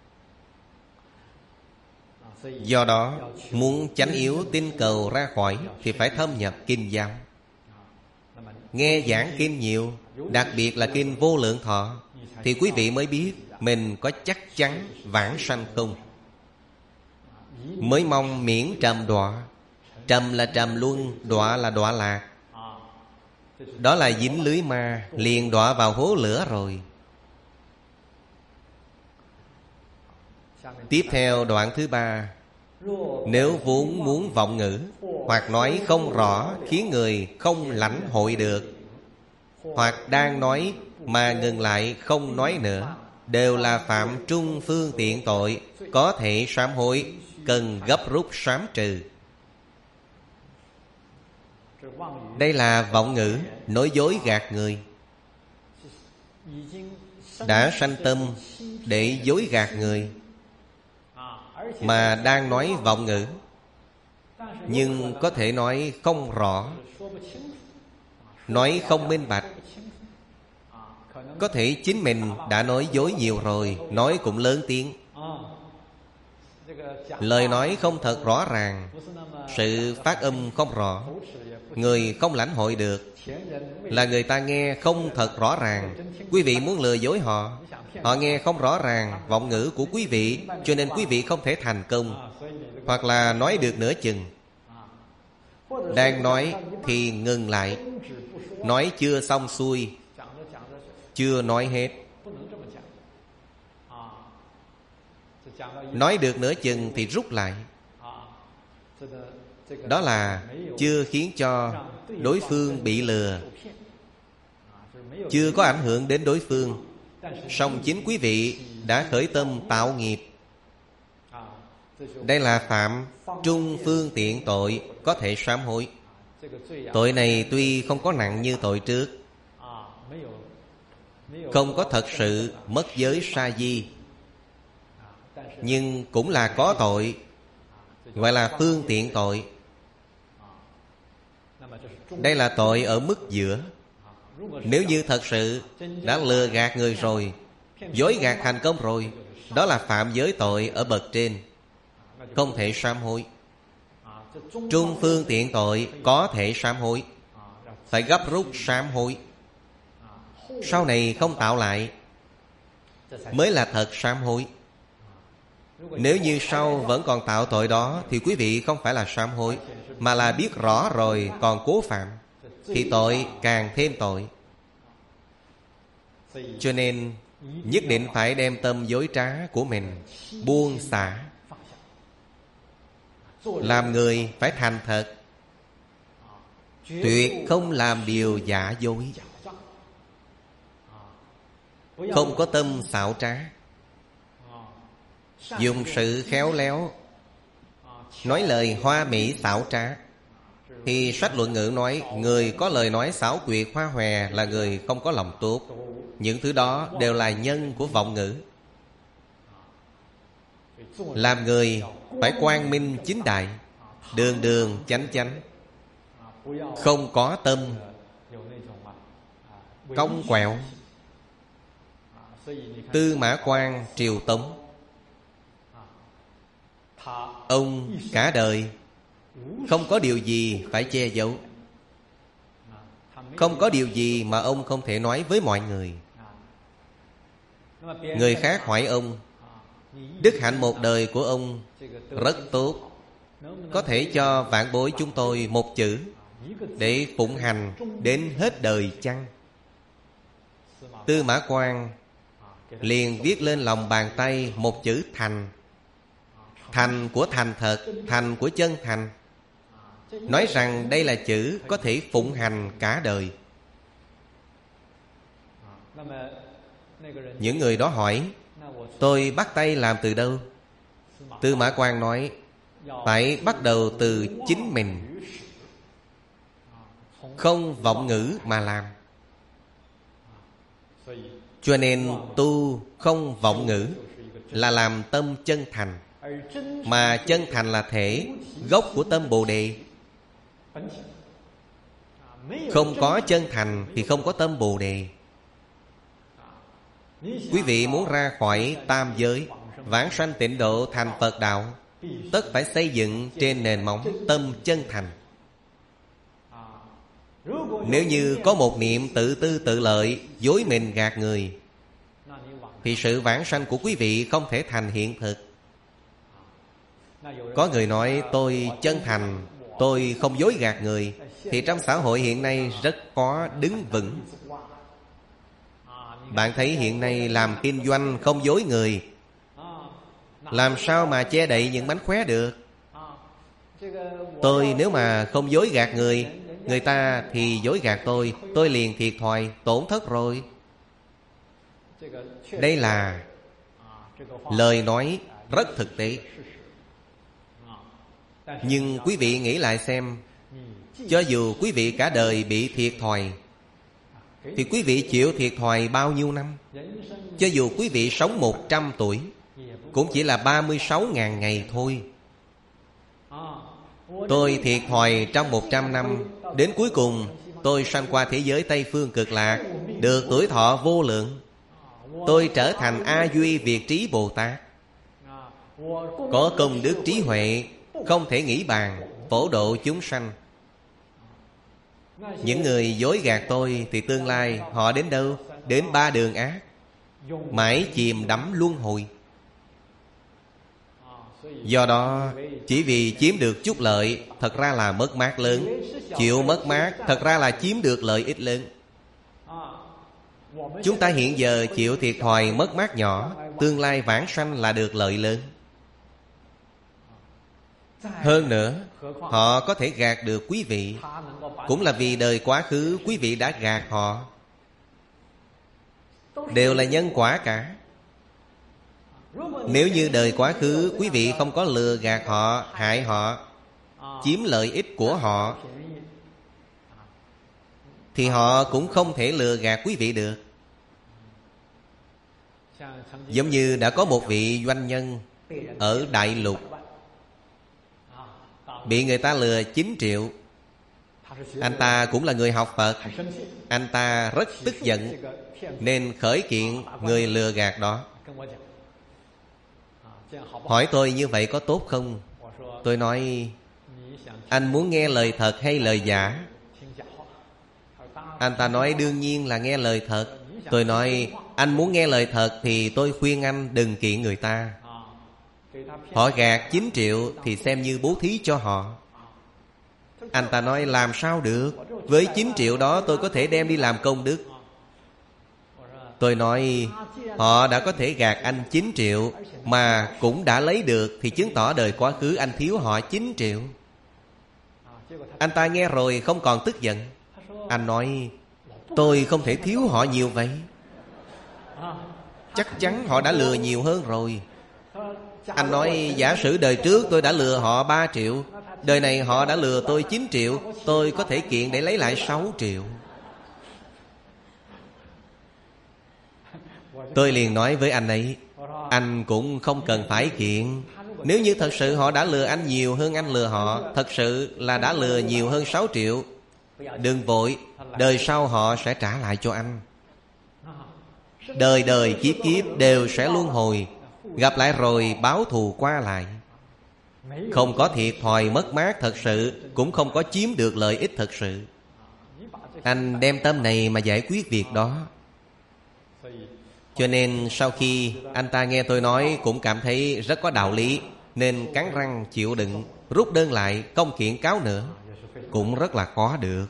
Do đó, muốn chánh yếu tinh cầu ra khỏi thì phải thâm nhập kinh giáo, nghe giảng kinh nhiều, đặc biệt là kinh Vô Lượng Thọ, thì quý vị mới biết mình có chắc chắn vãng sanh không, mới mong miễn trầm đọa. Trầm là trầm luân, đọa là đọa lạc. Đó là dính lưới ma, liền đọa vào hố lửa rồi. Tiếp theo đoạn thứ ba, nếu vốn muốn vọng ngữ, hoặc nói không rõ khiến người không lãnh hội được, hoặc đang nói mà ngừng lại không nói nữa, đều là phạm trung phương tiện tội, có thể sám hối, cần gấp rút sám trừ. Đây là vọng ngữ, nói dối gạt người. Đã sanh tâm để dối gạt người, mà đang nói vọng ngữ, nhưng có thể nói không rõ, nói không minh bạch. Có thể chính mình đã nói dối nhiều rồi, nói cũng lớn tiếng, lời nói không thật rõ ràng, sự phát âm không rõ, người không lãnh hội được, là người ta nghe không thật rõ ràng. Quý vị muốn lừa dối họ, họ nghe không rõ ràng vọng ngữ của quý vị, cho nên quý vị không thể thành công, hoặc là nói được nửa chừng. Đang nói thì ngừng lại, nói chưa xong xuôi, chưa nói hết. Nói được nửa chừng thì rút lại. Đó là chưa khiến cho đối phương bị lừa, chưa có ảnh hưởng đến đối phương, song chính quý vị đã khởi tâm tạo nghiệp. Đây là phạm trung phương tiện tội, có thể sám hối. Tội này tuy không có nặng như tội trước, không có thật sự mất giới sa di, nhưng cũng là có tội, gọi là phương tiện tội. Đây là tội ở mức giữa. Nếu như thật sự đã lừa gạt người rồi, dối gạt thành công rồi, đó là phạm giới tội ở bậc trên, không thể sám hối. Trung phương tiện tội có thể sám hối, phải gấp rút sám hối. Sau này không tạo lại mới là thật sám hối. Nếu như sau vẫn còn tạo tội đó thì quý vị không phải là sám hối, mà là biết rõ rồi còn cố phạm, thì tội càng thêm tội. Cho nên nhất định phải đem tâm dối trá của mình buông xả. Làm người phải thành thật, tuyệt không làm điều giả dối, không có tâm xảo trá, dùng sự khéo léo, nói lời hoa mỹ xảo trá. Thì sách luận ngữ nói, người có lời nói xảo quyệt hoa hòe là người không có lòng tốt. Những thứ đó đều là nhân của vọng ngữ. Làm người phải quang minh chính đại, đường đường chánh chánh, không có tâm cong quẹo. Tư Mã Quan triều Tống, ông cả đời không có điều gì phải che giấu, không có điều gì mà ông không thể nói với mọi người. Người khác hỏi ông, đức hạnh một đời của ông rất tốt, có thể cho vạn bối chúng tôi một chữ để phụng hành đến hết đời chăng? Tư Mã Quan liền viết lên lòng bàn tay một chữ thành. Thành của thành thật, thành của chân thành. Nói rằng đây là chữ có thể phụng hành cả đời. Những người đó hỏi, tôi bắt tay làm từ đâu? Tư Mã Quan nói, phải bắt đầu từ chính mình, không vọng ngữ mà làm. Cho nên tu không vọng ngữ là làm tâm chân thành. Mà chân thành là thể, gốc của tâm Bồ Đề. Không có chân thành thì không có tâm Bồ Đề. Quý vị muốn ra khỏi tam giới, vãng sanh tịnh độ thành Phật đạo, tất phải xây dựng trên nền móng tâm chân thành. Nếu như có một niệm tự tư tự lợi, dối mình gạt người, thì sự vãng sanh của quý vị không thể thành hiện thực. Có người nói tôi chân thành, tôi không dối gạt người, thì trong xã hội hiện nay rất khó đứng vững. Bạn thấy hiện nay làm kinh doanh không dối người, làm sao mà che đậy những mánh khóe được? Tôi nếu mà không dối gạt người, người ta thì dối gạt tôi, tôi liền thiệt thòi, tổn thất rồi. Đây là lời nói rất thực tế. Nhưng quý vị nghĩ lại xem, cho dù quý vị cả đời bị thiệt thòi, thì quý vị chịu thiệt thòi bao nhiêu năm? Cho dù quý vị sống một trăm tuổi, cũng chỉ là ba mươi sáu ngàn ngày thôi. Tôi thiệt thòi trong một trăm năm, đến cuối cùng tôi sanh qua thế giới Tây Phương Cực Lạc, được tuổi thọ vô lượng. Tôi trở thành A Duy Việt Trí Bồ Tát, có công đức trí huệ không thể nghĩ bàn, phổ độ chúng sanh. Những người dối gạt tôi thì tương lai họ đến đâu? Đến ba đường ác, mãi chìm đắm luân hồi. Do đó chỉ vì chiếm được chút lợi, thật ra là mất mát lớn. Chịu mất mát, thật ra là chiếm được lợi ích lớn. Chúng ta hiện giờ chịu thiệt thòi mất mát nhỏ, tương lai vãng sanh là được lợi lớn. Hơn nữa, họ có thể gạt được quý vị, cũng là vì đời quá khứ quý vị đã gạt họ. Đều là nhân quả cả. Nếu như đời quá khứ quý vị không có lừa gạt họ, hại họ, chiếm lợi ích của họ, thì họ cũng không thể lừa gạt quý vị được. Giống như đã có một vị doanh nhân ở Đại Lục bị người ta lừa chín triệu. Anh ta cũng là người học Phật, anh ta rất tức giận nên khởi kiện người lừa gạt đó. Hỏi tôi như vậy có tốt không? Tôi nói anh muốn nghe lời thật hay lời giả? Anh ta nói đương nhiên là nghe lời thật. Tôi nói anh muốn nghe lời thật thì tôi khuyên anh đừng kiện người ta. Họ gạt chín triệu thì xem như bố thí cho họ. Anh ta nói làm sao được, với chín triệu đó tôi có thể đem đi làm công đức. Tôi nói họ đã có thể gạt anh chín triệu mà cũng đã lấy được, thì chứng tỏ đời quá khứ anh thiếu họ chín triệu. Anh ta nghe rồi không còn tức giận. Anh nói tôi không thể thiếu họ nhiều vậy. Chắc chắn họ đã lừa nhiều hơn rồi. Anh nói giả sử đời trước tôi đã lừa họ ba triệu, đời này họ đã lừa tôi chín triệu, tôi có thể kiện để lấy lại sáu triệu. Tôi liền nói với anh ấy, anh cũng không cần phải kiện. Nếu như thật sự họ đã lừa anh nhiều hơn anh lừa họ, thật sự là đã lừa nhiều hơn sáu triệu, đừng vội, đời sau họ sẽ trả lại cho anh. Đời đời kiếp kiếp đều sẽ luân hồi, gặp lại rồi báo thù qua lại. Không có thiệt thòi mất mát thật sự, cũng không có chiếm được lợi ích thật sự. Anh đem tâm này mà giải quyết việc đó. Cho nên sau khi anh ta nghe tôi nói cũng cảm thấy rất có đạo lý, nên cắn răng chịu đựng, rút đơn lại, không kiện cáo nữa. Cũng rất là khó được.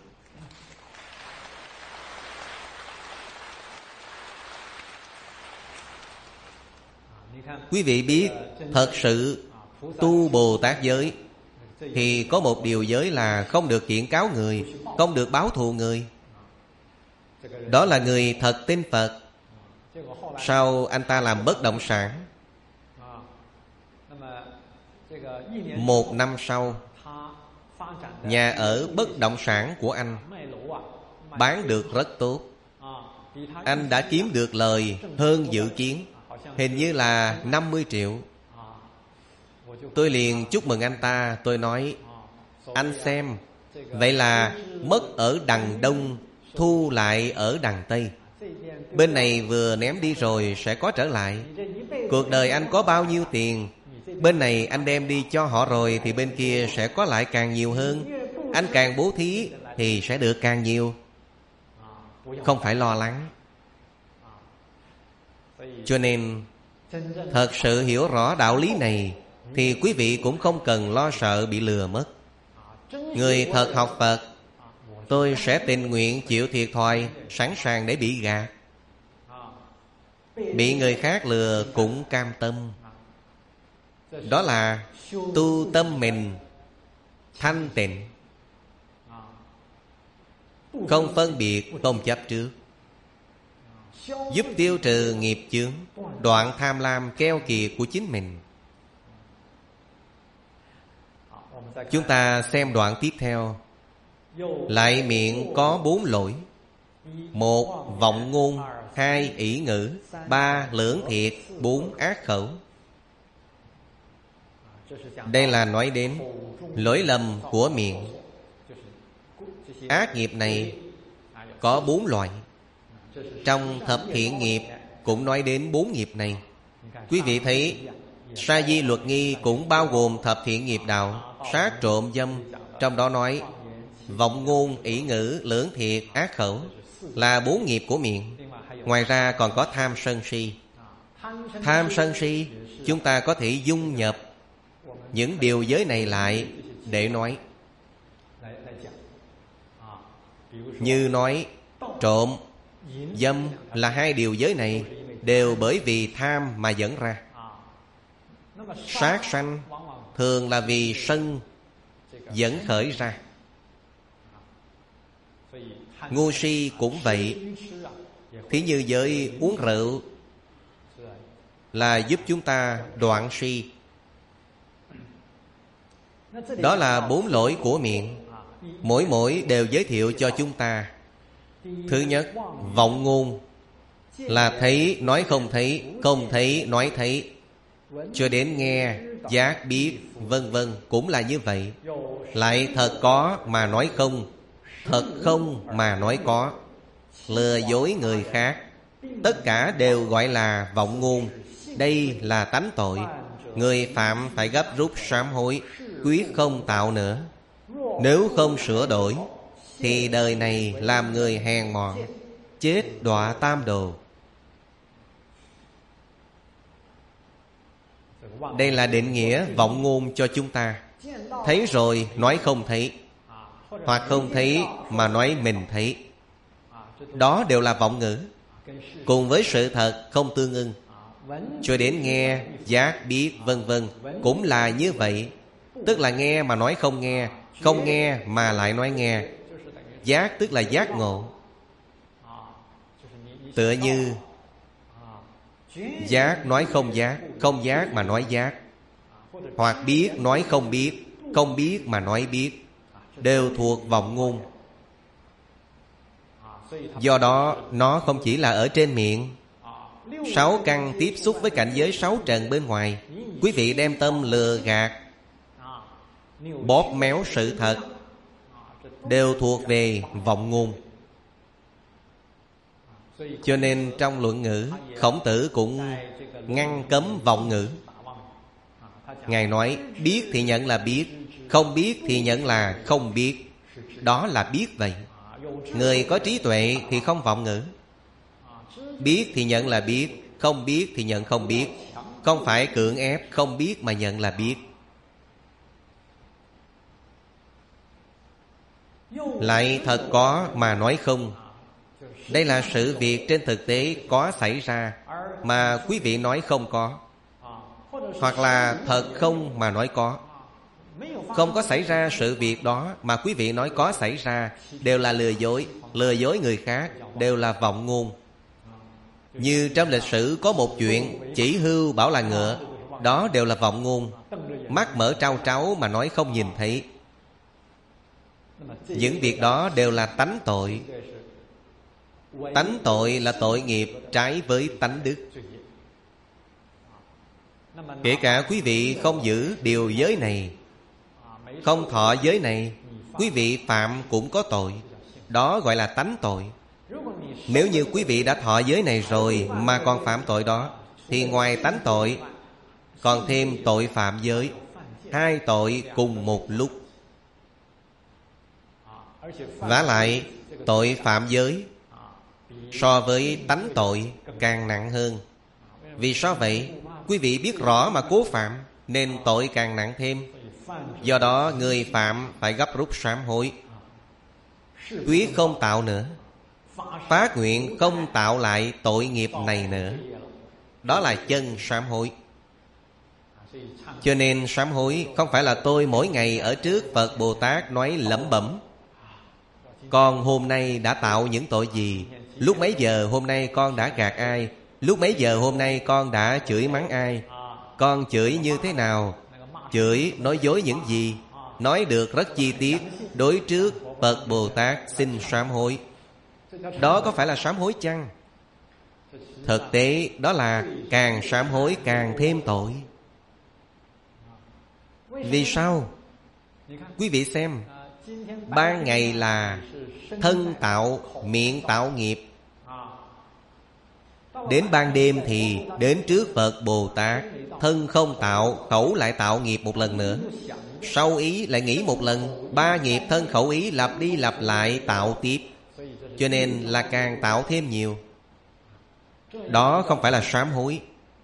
Quý vị biết, thật sự tu Bồ Tát giới thì có một điều giới là không được kiện cáo người, không được báo thù người. Đó là người thật tin Phật. Sau anh ta làm bất động sản. Một năm sau, nhà ở bất động sản của anh bán được rất tốt. Anh đã kiếm được lời hơn dự kiến, hình như là năm mươi triệu. Tôi liền chúc mừng anh ta. Tôi nói anh xem, vậy là mất ở đằng Đông, thu lại ở đằng Tây. Bên này vừa ném đi rồi sẽ có trở lại. Cuộc đời anh có bao nhiêu tiền, bên này anh đem đi cho họ rồi thì bên kia sẽ có lại càng nhiều hơn. Anh càng bố thí thì sẽ được càng nhiều. Không phải lo lắng. Cho nên thật sự hiểu rõ đạo lý này thì quý vị cũng không cần lo sợ bị lừa mất. Người thật học Phật, tôi sẽ tình nguyện chịu thiệt thòi, sẵn sàng để bị gạt. Bị người khác lừa cũng cam tâm. Đó là tu tâm mình thanh tịnh, không phân biệt, không chấp trước, giúp tiêu trừ nghiệp chướng, đoạn tham lam keo kiệt của chính mình. Chúng ta xem đoạn tiếp theo. Lại miệng có bốn lỗi: một vọng ngôn, hai ỷ ngữ, ba lưỡng thiệt, bốn ác khẩu. Đây là nói đến lỗi lầm của miệng. Ác nghiệp này có bốn loại. Trong thập thiện nghiệp cũng nói đến bốn nghiệp này. Quý vị thấy Sa Di Luật Nghi cũng bao gồm thập thiện nghiệp đạo: sát, trộm, dâm. Trong đó nói vọng ngôn, ỷ ngữ, lưỡng thiệt, ác khẩu là bốn nghiệp của miệng. Ngoài ra còn có tham sân si. Tham sân si chúng ta có thể dung nhập những điều giới này lại để nói. Như nói trộm, dâm là hai điều giới này đều bởi vì tham mà dẫn ra. Sát sanh thường là vì sân dẫn khởi ra. Ngu si cũng vậy. Thí như giới uống rượu là giúp chúng ta đoạn si. Đó là bốn lỗi của miệng. Mỗi mỗi đều giới thiệu cho chúng ta. Thứ nhất, vọng ngôn là thấy nói không thấy, không thấy nói thấy, cho đến nghe, giác, biết, vân vân cũng là như vậy. Lại thật có mà nói không, thật không mà nói có, lừa dối người khác, tất cả đều gọi là vọng ngôn. Đây là tánh tội. Người phạm phải gấp rút sám hối. quyết không tạo nữa. Nếu không sửa đổi thì đời này làm người hèn mọn, chết đọa tam đồ. Đây là định nghĩa vọng ngôn cho chúng ta. Thấy rồi nói không thấy, hoặc không thấy mà nói mình thấy. Đó đều là vọng ngữ, cùng với sự thật không tương ưng. Cho đến nghe, giác, biết, vân vân cũng là như vậy. Tức là nghe mà nói không nghe, không nghe mà lại nói nghe. Giác tức là giác ngộ. Tựa như giác nói không giác, không giác mà nói giác. Hoặc biết nói không biết, không biết mà nói biết, đều thuộc vọng ngôn. Do đó nó không chỉ là ở trên miệng. Sáu căn tiếp xúc với cảnh giới sáu trần bên ngoài. Quý vị đem tâm lừa gạt, bóp méo sự thật, đều thuộc về vọng ngôn. Cho nên trong Luận Ngữ, Khổng Tử cũng ngăn cấm vọng ngữ. Ngài nói biết thì nhận là biết, không biết thì nhận là không biết. Đó là biết vậy. Người có trí tuệ thì không vọng ngữ. Biết thì nhận là biết, không biết thì nhận không biết. Không phải cưỡng ép không biết mà nhận là biết. Lại thật có mà nói không. Đây là sự việc trên thực tế có xảy ra mà quý vị nói không có. Hoặc là thật không mà nói có. Không có xảy ra sự việc đó mà quý vị nói có xảy ra, đều là lừa dối. Lừa dối người khác đều là vọng ngôn. Như trong lịch sử có một chuyện chỉ hươu bảo là ngựa, đó đều là vọng ngôn. Mắt mở trao tráo mà nói không nhìn thấy. Những việc đó đều là tánh tội. Tánh tội là tội nghiệp trái với tánh đức. Kể cả quý vị không giữ điều giới này, không thọ giới này, quý vị phạm cũng có tội. Đó gọi là tánh tội. Nếu như quý vị đã thọ giới này rồi mà còn phạm tội đó, thì ngoài tánh tội còn thêm tội phạm giới. Hai tội cùng một lúc. Vả lại tội phạm giới so với tánh tội càng nặng hơn. Vì sao vậy? Quý vị biết rõ mà cố phạm, nên tội càng nặng thêm. Do đó người phạm phải gấp rút sám hối, quyết không tạo nữa. Phát nguyện không tạo lại tội nghiệp này nữa. Đó là chân sám hối. Cho nên sám hối không phải là tôi mỗi ngày ở trước Phật Bồ Tát nói lẩm bẩm: con hôm nay đã tạo những tội gì, lúc mấy giờ hôm nay con đã gạt ai, lúc mấy giờ hôm nay con đã chửi mắng ai, con chửi như thế nào, chửi nói dối những gì, nói được rất chi tiết, đối trước Phật Bồ Tát xin sám hối. Đó có phải là sám hối chăng? Thực tế đó là càng sám hối càng thêm tội. Vì sao? Quý vị xem, ban ngày là thân tạo, miệng tạo nghiệp. Đến ban đêm thì đến trước Phật Bồ Tát, thân không tạo, khẩu lại tạo nghiệp một lần nữa. Sau ý lại nghĩ một lần. Ba nghiệp thân khẩu ý lặp đi lặp lại tạo tiếp. Cho nên là càng tạo thêm nhiều. Đó không phải là sám hối.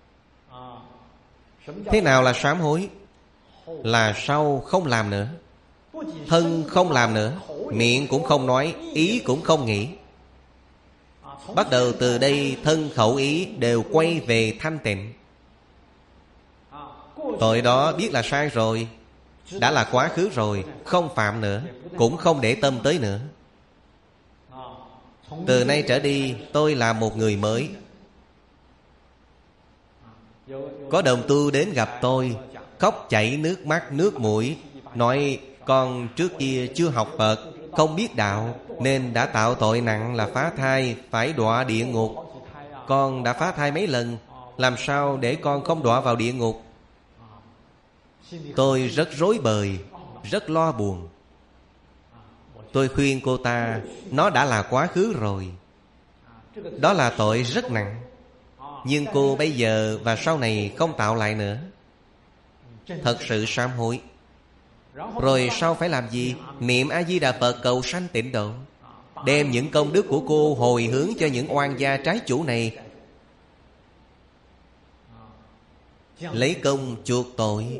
Thế nào là sám hối? Là sau không làm nữa. Thân không làm nữa, miệng cũng không nói, ý cũng không nghĩ. Bắt đầu từ đây thân khẩu ý đều quay về thanh tịnh. Tội đó biết là sai rồi, đã là quá khứ rồi, không phạm nữa, cũng không để tâm tới nữa. Từ nay trở đi tôi là một người mới. Có đồng tu đến gặp tôi, khóc chảy nước mắt nước mũi, nói con trước kia chưa học Phật, không biết đạo, nên đã tạo tội nặng là phá thai, phải đọa địa ngục. Con đã phá thai mấy lần, làm sao để con không đọa vào địa ngục? Tôi rất rối bời, rất lo buồn. Tôi khuyên cô ta, nó đã là quá khứ rồi, đó là tội rất nặng, nhưng cô bây giờ và sau này không tạo lại nữa. Thật sự sám hối. Rồi sau phải làm gì? Niệm A-di-đà Phật cầu sanh tịnh độ, đem những công đức của cô hồi hướng cho những oan gia trái chủ này, lấy công chuộc tội.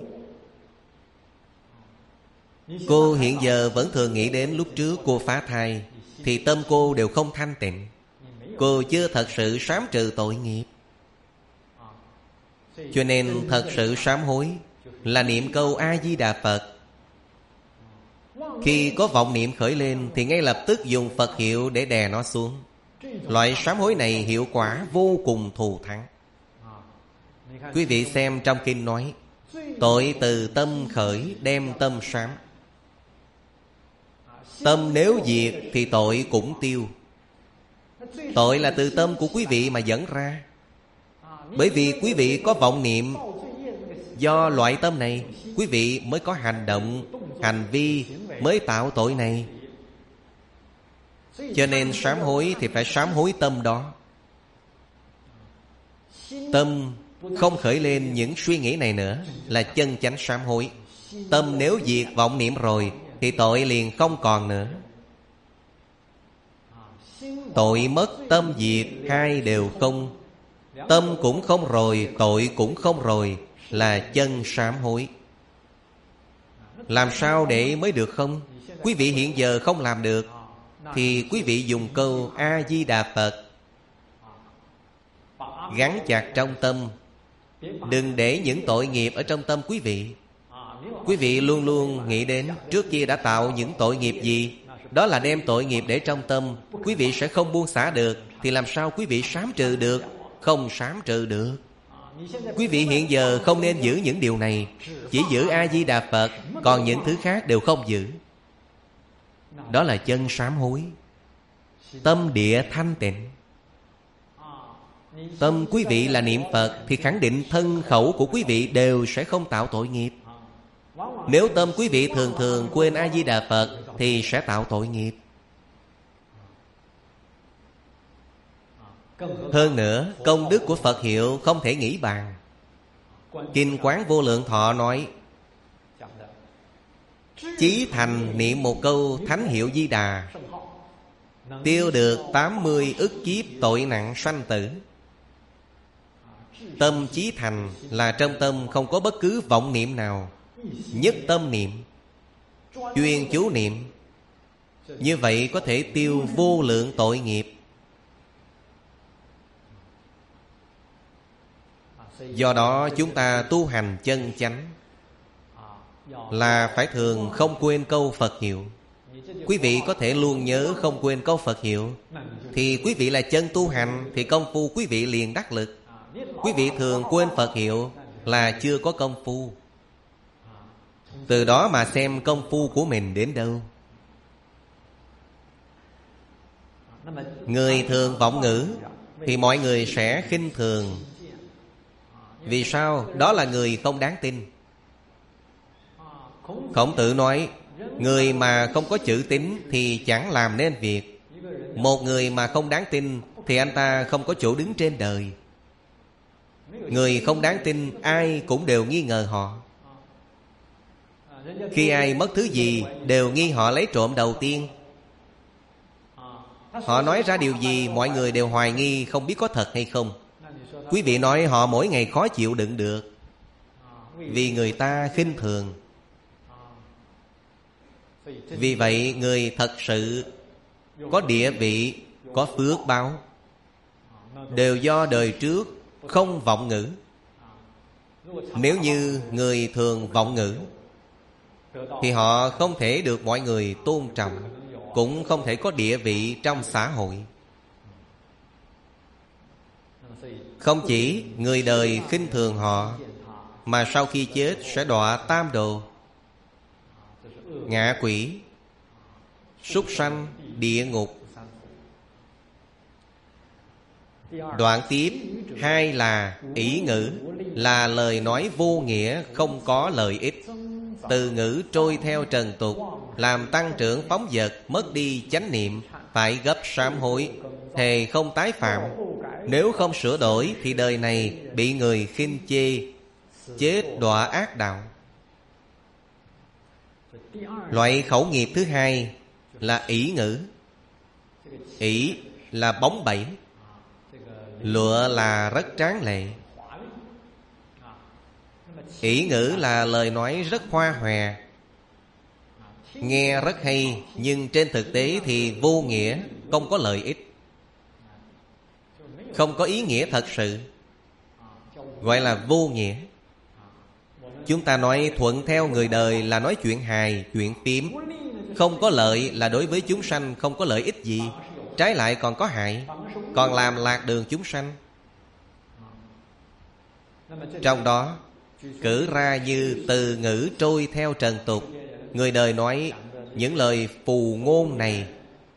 Cô hiện giờ vẫn thường nghĩ đến lúc trước cô phá thai, thì tâm cô đều không thanh tịnh. Cô chưa thật sự sám trừ tội nghiệp. Cho nên thật sự sám hối là niệm câu A-di-đà Phật. Khi có vọng niệm khởi lên thì ngay lập tức dùng Phật hiệu để đè nó xuống. Loại sám hối này hiệu quả vô cùng thù thắng. Quý vị xem trong kinh nói, tội từ tâm khởi, đem tâm sám. Tâm nếu diệt thì tội cũng tiêu. Tội là từ tâm của quý vị mà dẫn ra. Bởi vì quý vị có vọng niệm, do loại tâm này quý vị mới có hành động, hành vi mới tạo tội này. Cho nên sám hối thì phải sám hối tâm đó. Tâm không khởi lên những suy nghĩ này nữa là chân chánh sám hối. Tâm nếu diệt vọng niệm rồi thì tội liền không còn nữa. Tội mất, tâm diệt, hai đều không. Tâm cũng không rồi, tội cũng không rồi, là chân sám hối. Làm sao để mới được không? Quý vị hiện giờ không làm được thì quý vị dùng câu A-di-đà Phật gắn chặt trong tâm. Đừng để những tội nghiệp ở trong tâm quý vị. Quý vị luôn luôn nghĩ đến trước kia đã tạo những tội nghiệp gì. Đó là đem tội nghiệp để trong tâm. Quý vị sẽ không buông xả được thì làm sao quý vị sám trừ được? Không sám trừ được. Quý vị hiện giờ không nên giữ những điều này, chỉ giữ A-di-đà Phật, còn những thứ khác đều không giữ. Đó là chân sám hối. Tâm địa thanh tịnh. Tâm quý vị là niệm Phật thì khẳng định thân khẩu của quý vị đều sẽ không tạo tội nghiệp. Nếu tâm quý vị thường thường quên A-di-đà Phật thì sẽ tạo tội nghiệp. Hơn nữa, công đức của Phật hiệu không thể nghĩ bàn. Kinh Quán Vô Lượng Thọ nói, chí thành niệm một câu thánh hiệu Di Đà, tiêu được tám mươi ức kiếp tội nặng sanh tử. Tâm chí thành là trong tâm không có bất cứ vọng niệm nào, nhất tâm niệm, chuyên chú niệm. Như vậy có thể tiêu vô lượng tội nghiệp. Do đó chúng ta tu hành chân chánh là phải thường không quên câu Phật hiệu. Quý vị có thể luôn nhớ không quên câu Phật hiệu thì quý vị là chân tu hành, thì công phu quý vị liền đắc lực. Quý vị thường quên Phật hiệu là chưa có công phu. Từ đó mà xem công phu của mình đến đâu. Người thường vọng ngữ thì mọi người sẽ khinh thường. Vì sao? Đó là người không đáng tin. Khổng Tử nói, người mà không có chữ tín thì chẳng làm nên việc. Một người mà không đáng tin thì anh ta không có chỗ đứng trên đời. Người không đáng tin ai cũng đều nghi ngờ họ. Khi ai mất thứ gì đều nghi họ lấy trộm đầu tiên. Họ nói ra điều gì mọi người đều hoài nghi không biết có thật hay không. Quý vị nói họ mỗi ngày khó chịu đựng được, vì người ta khinh thường. Vì vậy người thật sự có địa vị, có phước báo đều do đời trước không vọng ngữ. Nếu như người thường vọng ngữ thì họ không thể được mọi người tôn trọng, cũng không thể có địa vị trong xã hội. Không chỉ người đời khinh thường họ, mà sau khi chết sẽ đọa tam đồ: ngạ quỷ, súc sanh, địa ngục. Đoạn tiếp hai là ỷ ngữ, là lời nói vô nghĩa, không có lợi ích. Từ ngữ trôi theo trần tục, làm tăng trưởng phóng dật, mất đi chánh niệm, phải gấp sám hối, thề không tái phạm. Nếu không sửa đổi thì đời này bị người khinh chê, chết đọa ác đạo. Loại khẩu nghiệp thứ hai là ỷ ngữ. Ỷ là bóng bẩy, lụa là rất tráng lệ. Ỷ ngữ là lời nói rất hoa hòe, nghe rất hay, nhưng trên thực tế thì vô nghĩa, không có lợi ích, không có ý nghĩa thật sự, gọi là vô nghĩa. Chúng ta nói thuận theo người đời là nói chuyện hài, chuyện phím. Không có lợi là đối với chúng sanh không có lợi ích gì, trái lại còn có hại, còn làm lạc đường chúng sanh. Trong đó cử ra như từ ngữ trôi theo trần tục. Người đời nói những lời phù ngôn này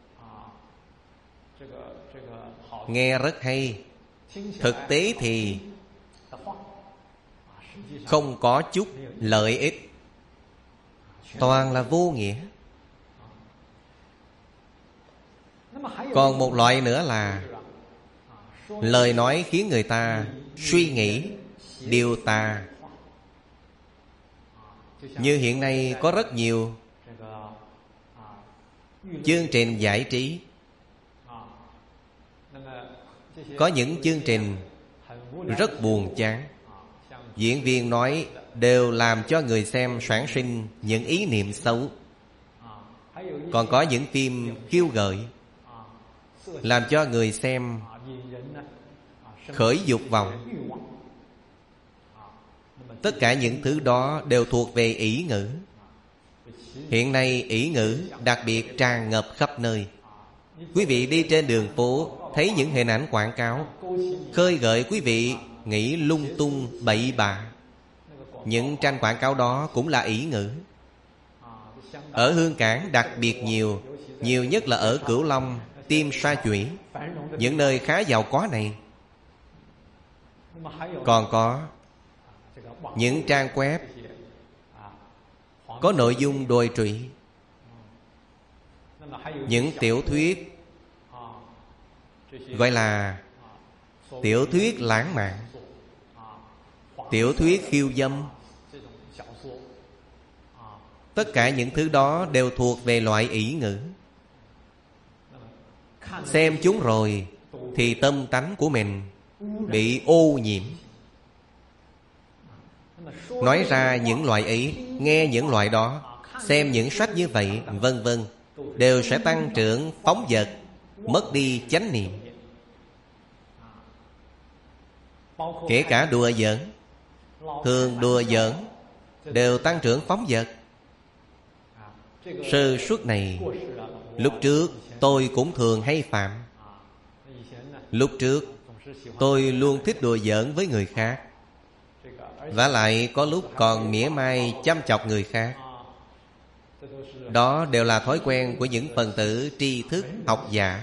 nghe rất hay, thực tế thì không có chút lợi ích, toàn là vô nghĩa. Còn một loại nữa là lời nói khiến người ta suy nghĩ điều tà. Như hiện nay có rất nhiều chương trình giải trí, có những chương trình rất buồn chán. Diễn viên nói đều làm cho người xem sản sinh những ý niệm xấu. Còn có những phim khiêu gợi, làm cho người xem khởi dục vọng. Tất cả những thứ đó đều thuộc về ỷ ngữ. Hiện nay ỷ ngữ đặc biệt tràn ngập khắp nơi. Quý vị đi trên đường phố thấy những hình ảnh quảng cáo khơi gợi quý vị nghĩ lung tung bậy bạ. Những tranh quảng cáo đó cũng là ỷ ngữ. Ở Hương Cảng đặc biệt nhiều, nhiều nhất là ở Cửu Long, Tim Sa Chủy, những nơi khá giàu có này. Còn có những trang web có nội dung đồi trụy, những tiểu thuyết gọi là tiểu thuyết lãng mạn, tiểu thuyết khiêu dâm. Tất cả những thứ đó đều thuộc về loại ỷ ngữ. Xem chúng rồi thì tâm tánh của mình bị ô nhiễm. Nói ra những loại ấy, nghe những loại đó, xem những sách như vậy, vân vân, đều sẽ tăng trưởng phóng dật, mất đi chánh niệm. Kể cả đùa giỡn, thường đùa giỡn đều tăng trưởng phóng dật. Sơ suất này lúc trước tôi cũng thường hay phạm. Lúc trước tôi luôn thích đùa giỡn với người khác, vả lại có lúc còn mỉa mai chăm chọc người khác. Đó đều là thói quen của những phần tử tri thức học giả,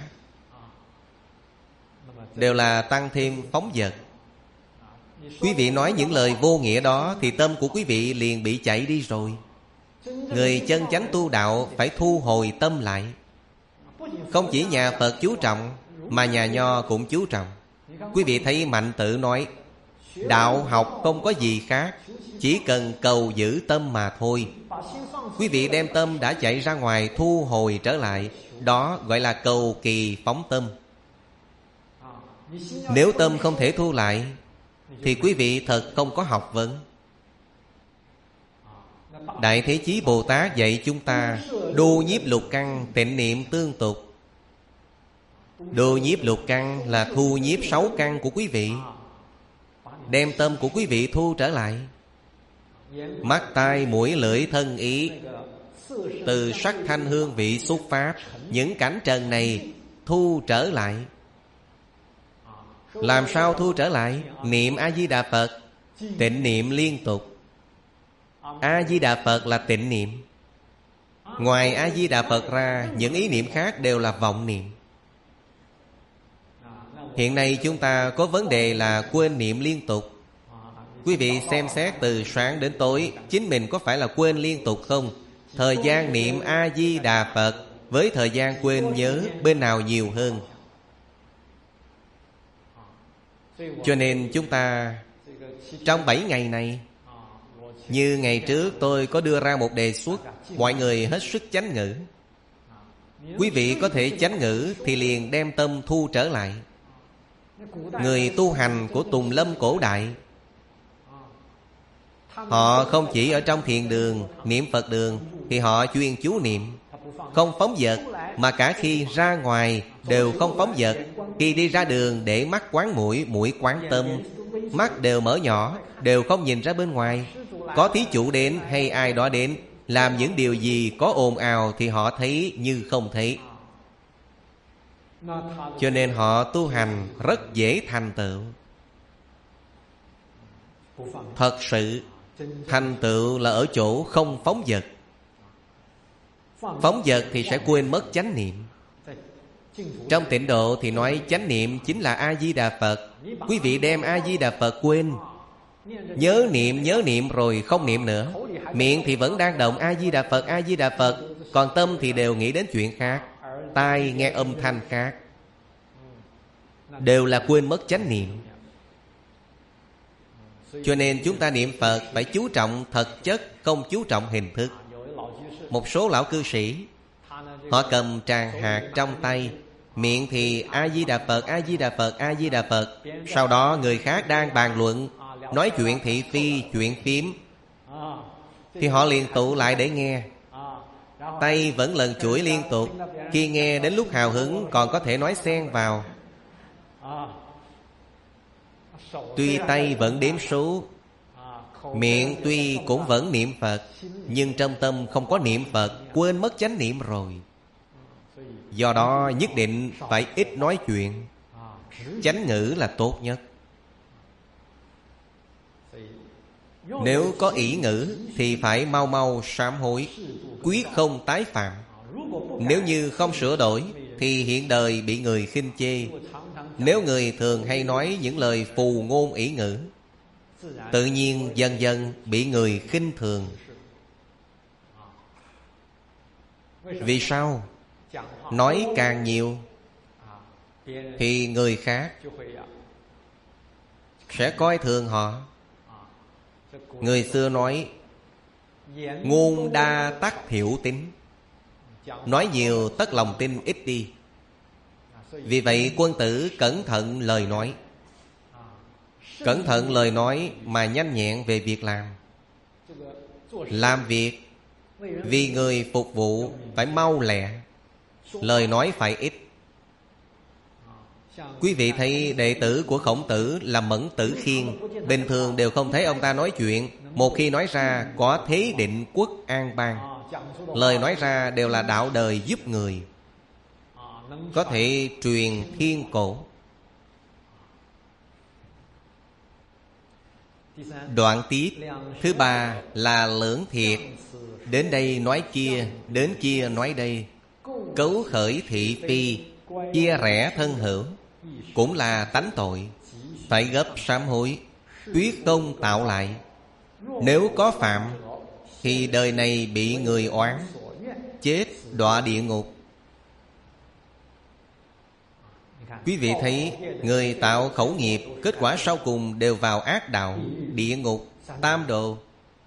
đều là tăng thêm phóng dật. Quý vị nói những lời vô nghĩa đó thì tâm của quý vị liền bị chạy đi rồi. Người chân chánh tu đạo phải thu hồi tâm lại. Không chỉ nhà Phật chú trọng, mà nhà Nho cũng chú trọng. Quý vị thấy Mạnh Tử nói đạo học không có gì khác, chỉ cần cầu giữ tâm mà thôi. Quý vị đem tâm đã chạy ra ngoài thu hồi trở lại, đó gọi là cầu kỳ phóng tâm. Nếu tâm không thể thu lại thì quý vị thật không có học vấn. Đại Thế Chí Bồ Tát dạy chúng ta đô nhiếp lục căn, tịnh niệm tương tục. Đô nhiếp lục căn là thu nhiếp sáu căn của quý vị, đem tâm của quý vị thu trở lại. Mắt tai mũi lưỡi thân ý, từ sắc thanh hương vị xúc pháp, những cảnh trần này thu trở lại. Làm sao thu trở lại? Niệm A-di-đà Phật, tịnh niệm liên tục. A-di-đà Phật là tịnh niệm. Ngoài A-di-đà Phật ra, những ý niệm khác đều là vọng niệm. Hiện nay chúng ta có vấn đề là quên niệm liên tục. Quý vị xem xét từ sáng đến tối, chính mình có phải là quên liên tục không? Thời gian niệm A-di-đà Phật với thời gian quên nhớ, bên nào nhiều hơn? Cho nên chúng ta trong bảy ngày này, Như ngày trước tôi có đưa ra một đề xuất, mọi người hết sức chánh ngữ. Quý vị có thể chánh ngữ thì liền đem tâm thu trở lại. Người tu hành của Tùng Lâm cổ đại, họ không chỉ ở trong thiền đường, niệm Phật đường, thì họ chuyên chú niệm, không phóng dật. Mà cả khi ra ngoài đều không phóng dật. Khi đi ra đường để mắt quán mũi, mũi quán tâm, mắt đều mở nhỏ, đều không nhìn ra bên ngoài. Có thí chủ đến hay ai đó đến, làm những điều gì có ồn ào thì họ thấy như không thấy. Cho nên họ tu hành rất dễ thành tựu. Thật sự thành tựu là ở chỗ không phóng dật. Phóng dật thì sẽ quên mất chánh niệm. Trong Tịnh Độ thì nói chánh niệm chính là A-di-đà Phật. Quý vị đem A-di-đà Phật quên, nhớ niệm nhớ niệm rồi không niệm nữa. Miệng thì vẫn đang động A-di-đà Phật, A-di-đà Phật, còn tâm thì đều nghĩ đến chuyện khác, tai nghe âm thanh khác, đều là quên mất chánh niệm. Cho nên chúng ta niệm Phật phải chú trọng thật chất, không chú trọng hình thức. Một số lão cư sĩ, họ cầm tràng hạt trong tay, miệng thì A-di-đà Phật, A-di-đà Phật, A-di-đà Phật. Sau đó người khác đang bàn luận, nói chuyện thị phi, chuyện phiếm, thì họ liền tụ lại để nghe. Tay vẫn lần chuỗi liên tục. Khi nghe đến lúc hào hứng còn có thể nói xen vào. Tuy tay vẫn đếm số, miệng tuy cũng vẫn niệm Phật, nhưng trong tâm không có niệm Phật, quên mất chánh niệm rồi. Do đó nhất định phải ít nói chuyện, chánh ngữ là tốt nhất. Nếu có ỷ ngữ thì phải mau mau sám hối, quyết không tái phạm. Nếu như không sửa đổi thì hiện đời bị người khinh chê. Nếu người thường hay nói những lời phù ngôn ỷ ngữ, tự nhiên dần dần bị người khinh thường. Vì sao? Nói càng nhiều thì người khác sẽ coi thường họ. Người xưa nói ngôn đa tắc thiểu tín, nói nhiều tất lòng tin ít đi. Vì vậy quân tử cẩn thận lời nói, cẩn thận lời nói mà nhanh nhẹn về việc làm. Làm việc vì người phục vụ phải mau lẹ, lời nói phải ít. Quý vị thấy đệ tử của Khổng Tử là Mẫn Tử Khiên, bình thường đều không thấy ông ta nói chuyện. Một khi nói ra có thế định quốc an bang. Lời nói ra đều là đạo đời giúp người, có thể truyền thiên cổ. Đoạn tiếp thứ ba là lưỡng thiệt. Đến đây nói kia, đến kia nói đây. Cấu khởi thị phi, chia rẽ thân hữu, cũng là tánh tội, phải gấp sám hối, quyết không tạo lại. Nếu có phạm thì đời này bị người oán, chết đọa địa ngục. Quý vị thấy người tạo khẩu nghiệp, kết quả sau cùng đều vào ác đạo, địa ngục, tam độ.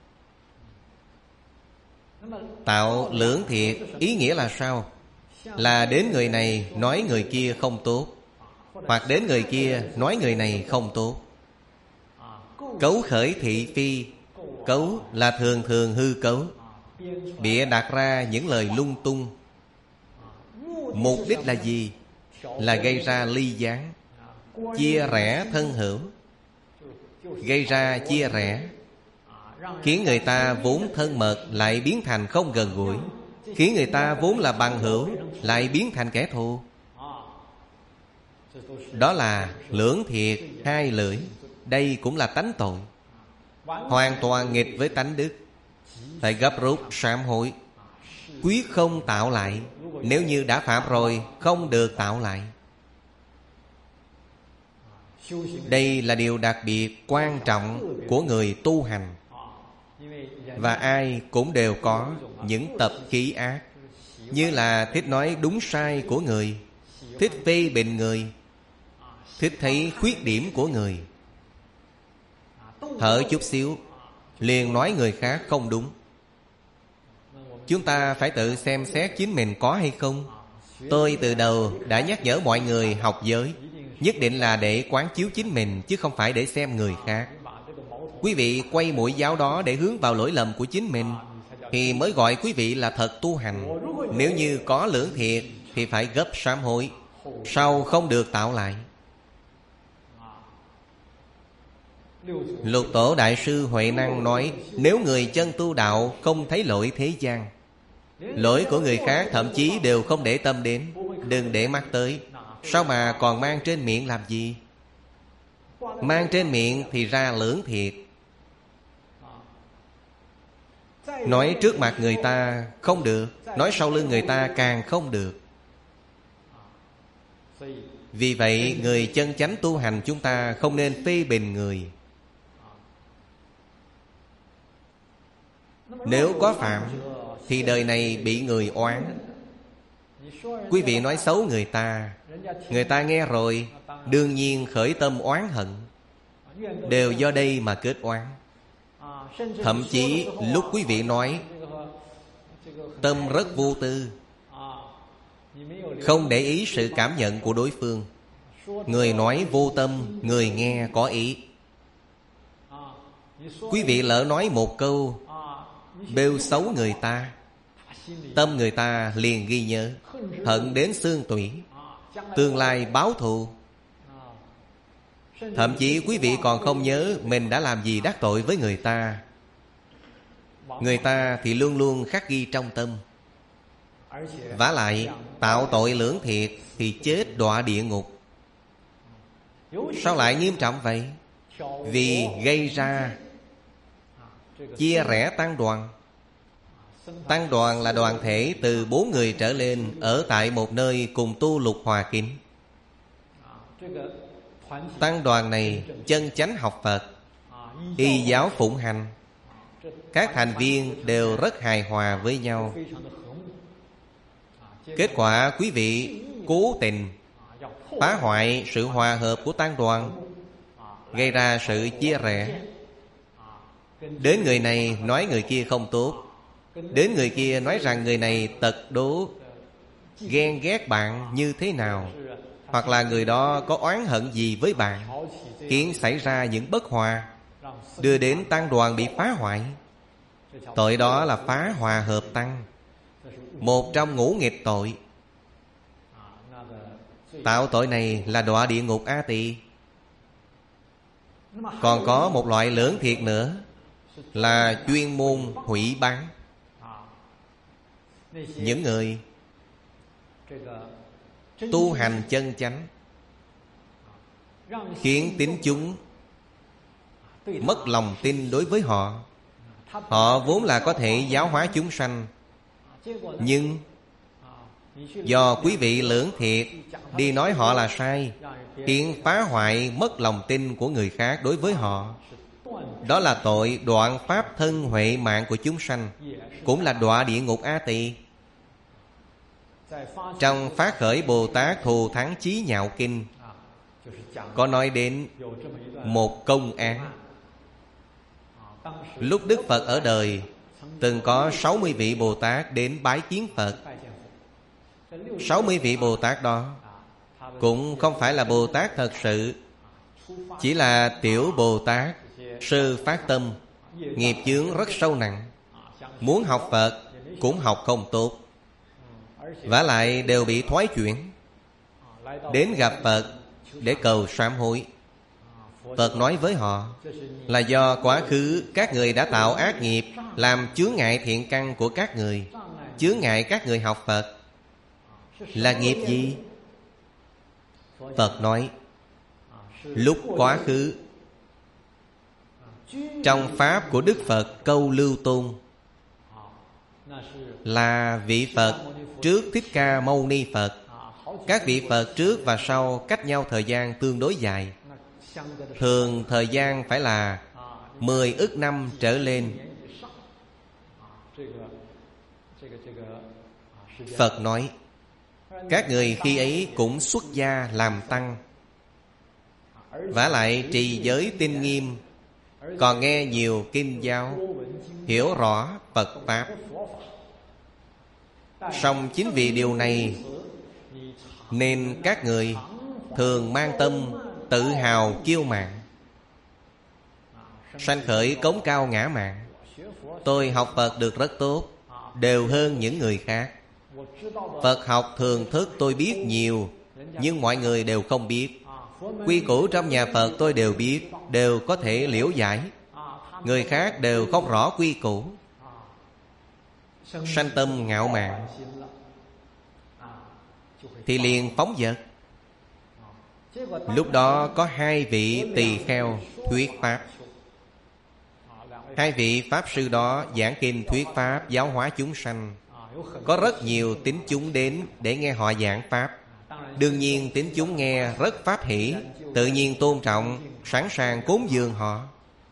Tạo lưỡng thiệt ý nghĩa là sao? Là đến người này nói người kia không tốt, hoặc đến người kia nói người này không tốt. Cấu khởi thị phi. Cấu là thường thường hư cấu, bịa đặt ra những lời lung tung. Mục đích là gì? Là gây ra ly gián, chia rẽ thân hữu. Gây ra chia rẽ, khiến người ta vốn thân mật lại biến thành không gần gũi, khiến người ta vốn là bằng hữu lại biến thành kẻ thù. Đó là lưỡng thiệt hai lưỡi. Đây cũng là tánh tội, hoàn toàn nghịch với tánh đức. Phải gấp rút sám hối, quyết không tạo lại. Nếu như đã phạm rồi không được tạo lại. Đây là điều đặc biệt quan trọng của người tu hành. Và ai cũng đều có những tập khí ác, như là thích nói đúng sai của người, thích phê bình người, thích thấy khuyết điểm của người. Hở chút xíu liền nói người khác không đúng. Chúng ta phải tự xem xét chính mình có hay không. Tôi từ đầu đã nhắc nhở mọi người học giới nhất định là để quán chiếu chính mình, chứ không phải để xem người khác. Quý vị quay mũi giáo đó để hướng vào lỗi lầm của chính mình, thì mới gọi quý vị là thật tu hành. Nếu như có lưỡng thiệt thì phải gấp sám hối, sau không được tạo lại. Lục Tổ Đại sư Huệ Năng nói, nếu người chân tu đạo không thấy lỗi thế gian, lỗi của người khác thậm chí đều không để tâm đến, đừng để mắt tới, sao mà còn mang trên miệng làm gì? Mang trên miệng thì ra lưỡng thiệt. Nói trước mặt người ta không được, nói sau lưng người ta càng không được. Vì vậy người chân chánh tu hành chúng ta không nên phê bình người. Nếu có phạm thì đời này bị người oán. Quý vị nói xấu người ta, người ta nghe rồi đương nhiên khởi tâm oán hận, đều do đây mà kết oán. Thậm chí lúc quý vị nói, tâm rất vô tư, không để ý sự cảm nhận của đối phương. Người nói vô tâm, người nghe có ý. Quý vị lỡ nói một câu bêu xấu người ta, tâm người ta liền ghi nhớ, hận đến xương tủy, tương lai báo thù. Thậm chí quý vị còn không nhớ mình đã làm gì đắc tội với người ta, người ta thì luôn luôn khắc ghi trong tâm. Vả lại tạo tội lưỡng thiệt thì chết đọa địa ngục. Sao lại nghiêm trọng vậy? Vì gây ra chia rẽ tăng đoàn. Tăng đoàn là đoàn thể từ bốn người trở lên ở tại một nơi cùng tu Lục Hòa Kính. Tăng đoàn này chân chánh học Phật, y giáo phụng hành, các thành viên đều rất hài hòa với nhau. Kết quả quý vị cố tình phá hoại sự hòa hợp của tăng đoàn, gây ra sự chia rẽ. Đến người này nói người kia không tốt, đến người kia nói rằng người này tật đố, ghen ghét bạn như thế nào, hoặc là người đó có oán hận gì với bạn, khiến xảy ra những bất hòa, đưa đến tăng đoàn bị phá hoại. Tội đó là phá hòa hợp tăng, một trong ngũ nghịch tội. Tạo tội này là đọa địa ngục A Tỳ. Còn có một loại lưỡng thiệt nữa là chuyên môn hủy bán. Những người tu hành chân chánh khiến tín chúng mất lòng tin đối với họ. Họ vốn là có thể giáo hóa chúng sanh, nhưng do quý vị lưỡng thiệt đi nói họ là sai, khiến phá hoại mất lòng tin của người khác đối với họ. Đó là tội đoạn pháp thân huệ mạng của chúng sanh, cũng là đọa địa ngục A Tỳ. Trong Phát Khởi Bồ Tát Thù Thắng Chí Nhạo Kinh có nói đến một công án. Lúc Đức Phật ở đời, từng có sáu mươi vị Bồ Tát đến bái kiến Phật. Sáu mươi vị Bồ Tát đó cũng không phải là Bồ Tát thật sự, chỉ là tiểu Bồ Tát sơ phát tâm, nghiệp chướng rất sâu nặng, muốn học Phật cũng học không tốt, vả lại đều bị thoái chuyển. Đến gặp Phật để cầu sám hối. Phật nói với họ là do quá khứ các người đã tạo ác nghiệp, làm chướng ngại thiện căn của các người, chướng ngại các người học Phật. Là nghiệp gì? Phật nói lúc quá khứ, trong Pháp của Đức Phật Câu Lưu Tôn, là vị Phật trước Thích Ca Mâu Ni Phật. Các vị Phật trước và sau cách nhau thời gian tương đối dài, thường thời gian phải là mười ức năm trở lên. Phật nói các người khi ấy cũng xuất gia làm tăng, vả lại trì giới tinh nghiêm, còn nghe nhiều kinh giáo, hiểu rõ Phật Pháp. Song chính vì điều này nên các người thường mang tâm tự hào kiêu mạn, sanh khởi cống cao ngã mạn. Tôi học Phật được rất tốt, đều hơn những người khác. Phật học thường thức tôi biết nhiều, nhưng mọi người đều không biết. Quy củ trong nhà Phật tôi đều biết, đều có thể liễu giải. Người khác đều không rõ quy củ, sanh tâm ngạo mạn, thì liền phóng dật. Lúc đó có hai vị tỳ kheo thuyết Pháp. Hai vị Pháp sư đó giảng kinh thuyết Pháp, giáo hóa chúng sanh. Có rất nhiều tín chúng đến để nghe họ giảng Pháp. Đương nhiên tín chúng nghe rất pháp hỷ, tự nhiên tôn trọng, sẵn sàng cúng dường họ.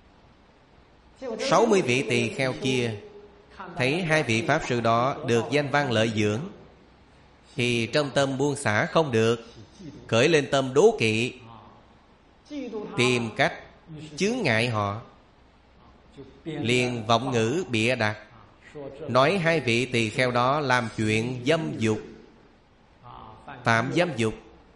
Sáu mươi vị tỳ kheo kia thấy hai vị Pháp sư đó được danh văn lợi dưỡng, thì trong tâm buông xả không được, khởi lên tâm đố kỵ, tìm cách chướng ngại họ, liền vọng ngữ bịa đặt, nói hai vị tỳ kheo đó làm chuyện dâm dục, phạm dâm dục.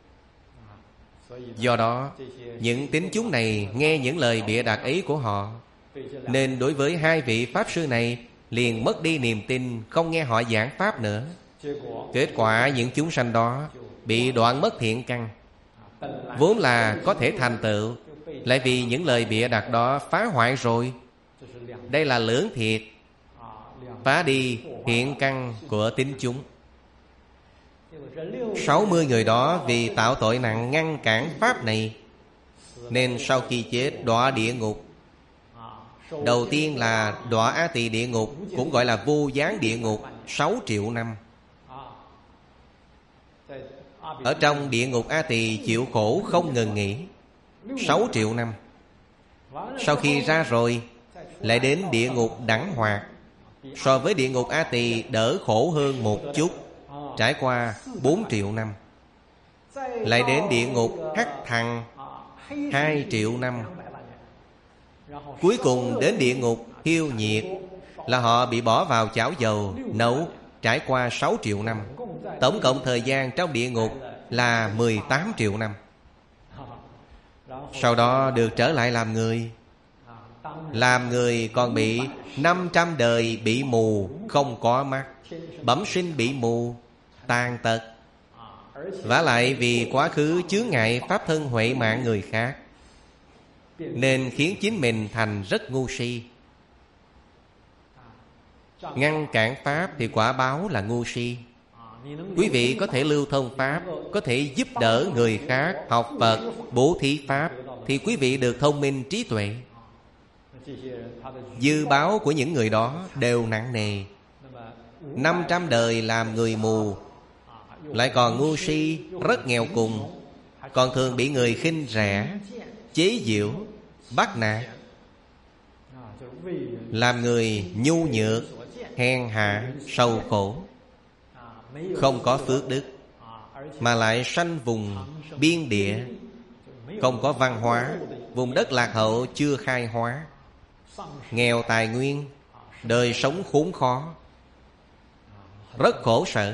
Do đó những tín chúng này nghe những lời bịa đặt ấy của họ, nên đối với hai vị Pháp sư này liền mất đi niềm tin, không nghe họ giảng Pháp nữa. Kết quả những chúng sanh đó bị đoạn mất thiện căn, vốn là có thể thành tựu, lại vì những lời bịa đặt đó phá hoại rồi. Đây là lưỡng thiệt, phá đi thiện căn của tín chúng. Sáu mươi người đó vì tạo tội nặng ngăn cản Pháp này, nên sau khi chết đọa địa ngục. Đầu tiên là đọa A Tỳ địa ngục, cũng gọi là vô gián địa ngục, sáu triệu năm. Ở trong địa ngục A Tỳ chịu khổ không ngừng nghỉ sáu triệu năm. Sau khi ra rồi lại đến địa ngục Đẳng Hoạt. So với địa ngục A Tỳ đỡ khổ hơn một chút, trải qua bốn triệu năm. Lại đến địa ngục Hắc Thằng, hai triệu năm. Cuối cùng đến địa ngục Hiêu Nhiệt, là họ bị bỏ vào chảo dầu nấu, trải qua sáu triệu năm. Tổng cộng thời gian trong địa ngục là mười tám triệu năm. Sau đó được trở lại làm người. Làm người còn bị năm trăm đời bị mù, không có mắt, bẩm sinh bị mù, tàn tật. Vả lại vì quá khứ chướng ngại pháp thân huệ mạng người khác, nên khiến chính mình thành rất ngu si. Ngăn cản Pháp thì quả báo là ngu si. Quý vị có thể lưu thông Pháp, có thể giúp đỡ người khác học Phật, bố thí Pháp, thì quý vị được thông minh trí tuệ. Dư báo của những người đó đều nặng nề. Năm trăm đời làm người mù, lại còn ngu si, rất nghèo cùng, còn thường bị người khinh rẻ, chế giễu, bắt nạt, làm người nhu nhược, hèn hạ, sầu khổ, không có phước đức, mà lại sanh vùng biên địa, không có văn hóa, vùng đất lạc hậu chưa khai hóa, nghèo tài nguyên, đời sống khốn khó, rất khổ sở.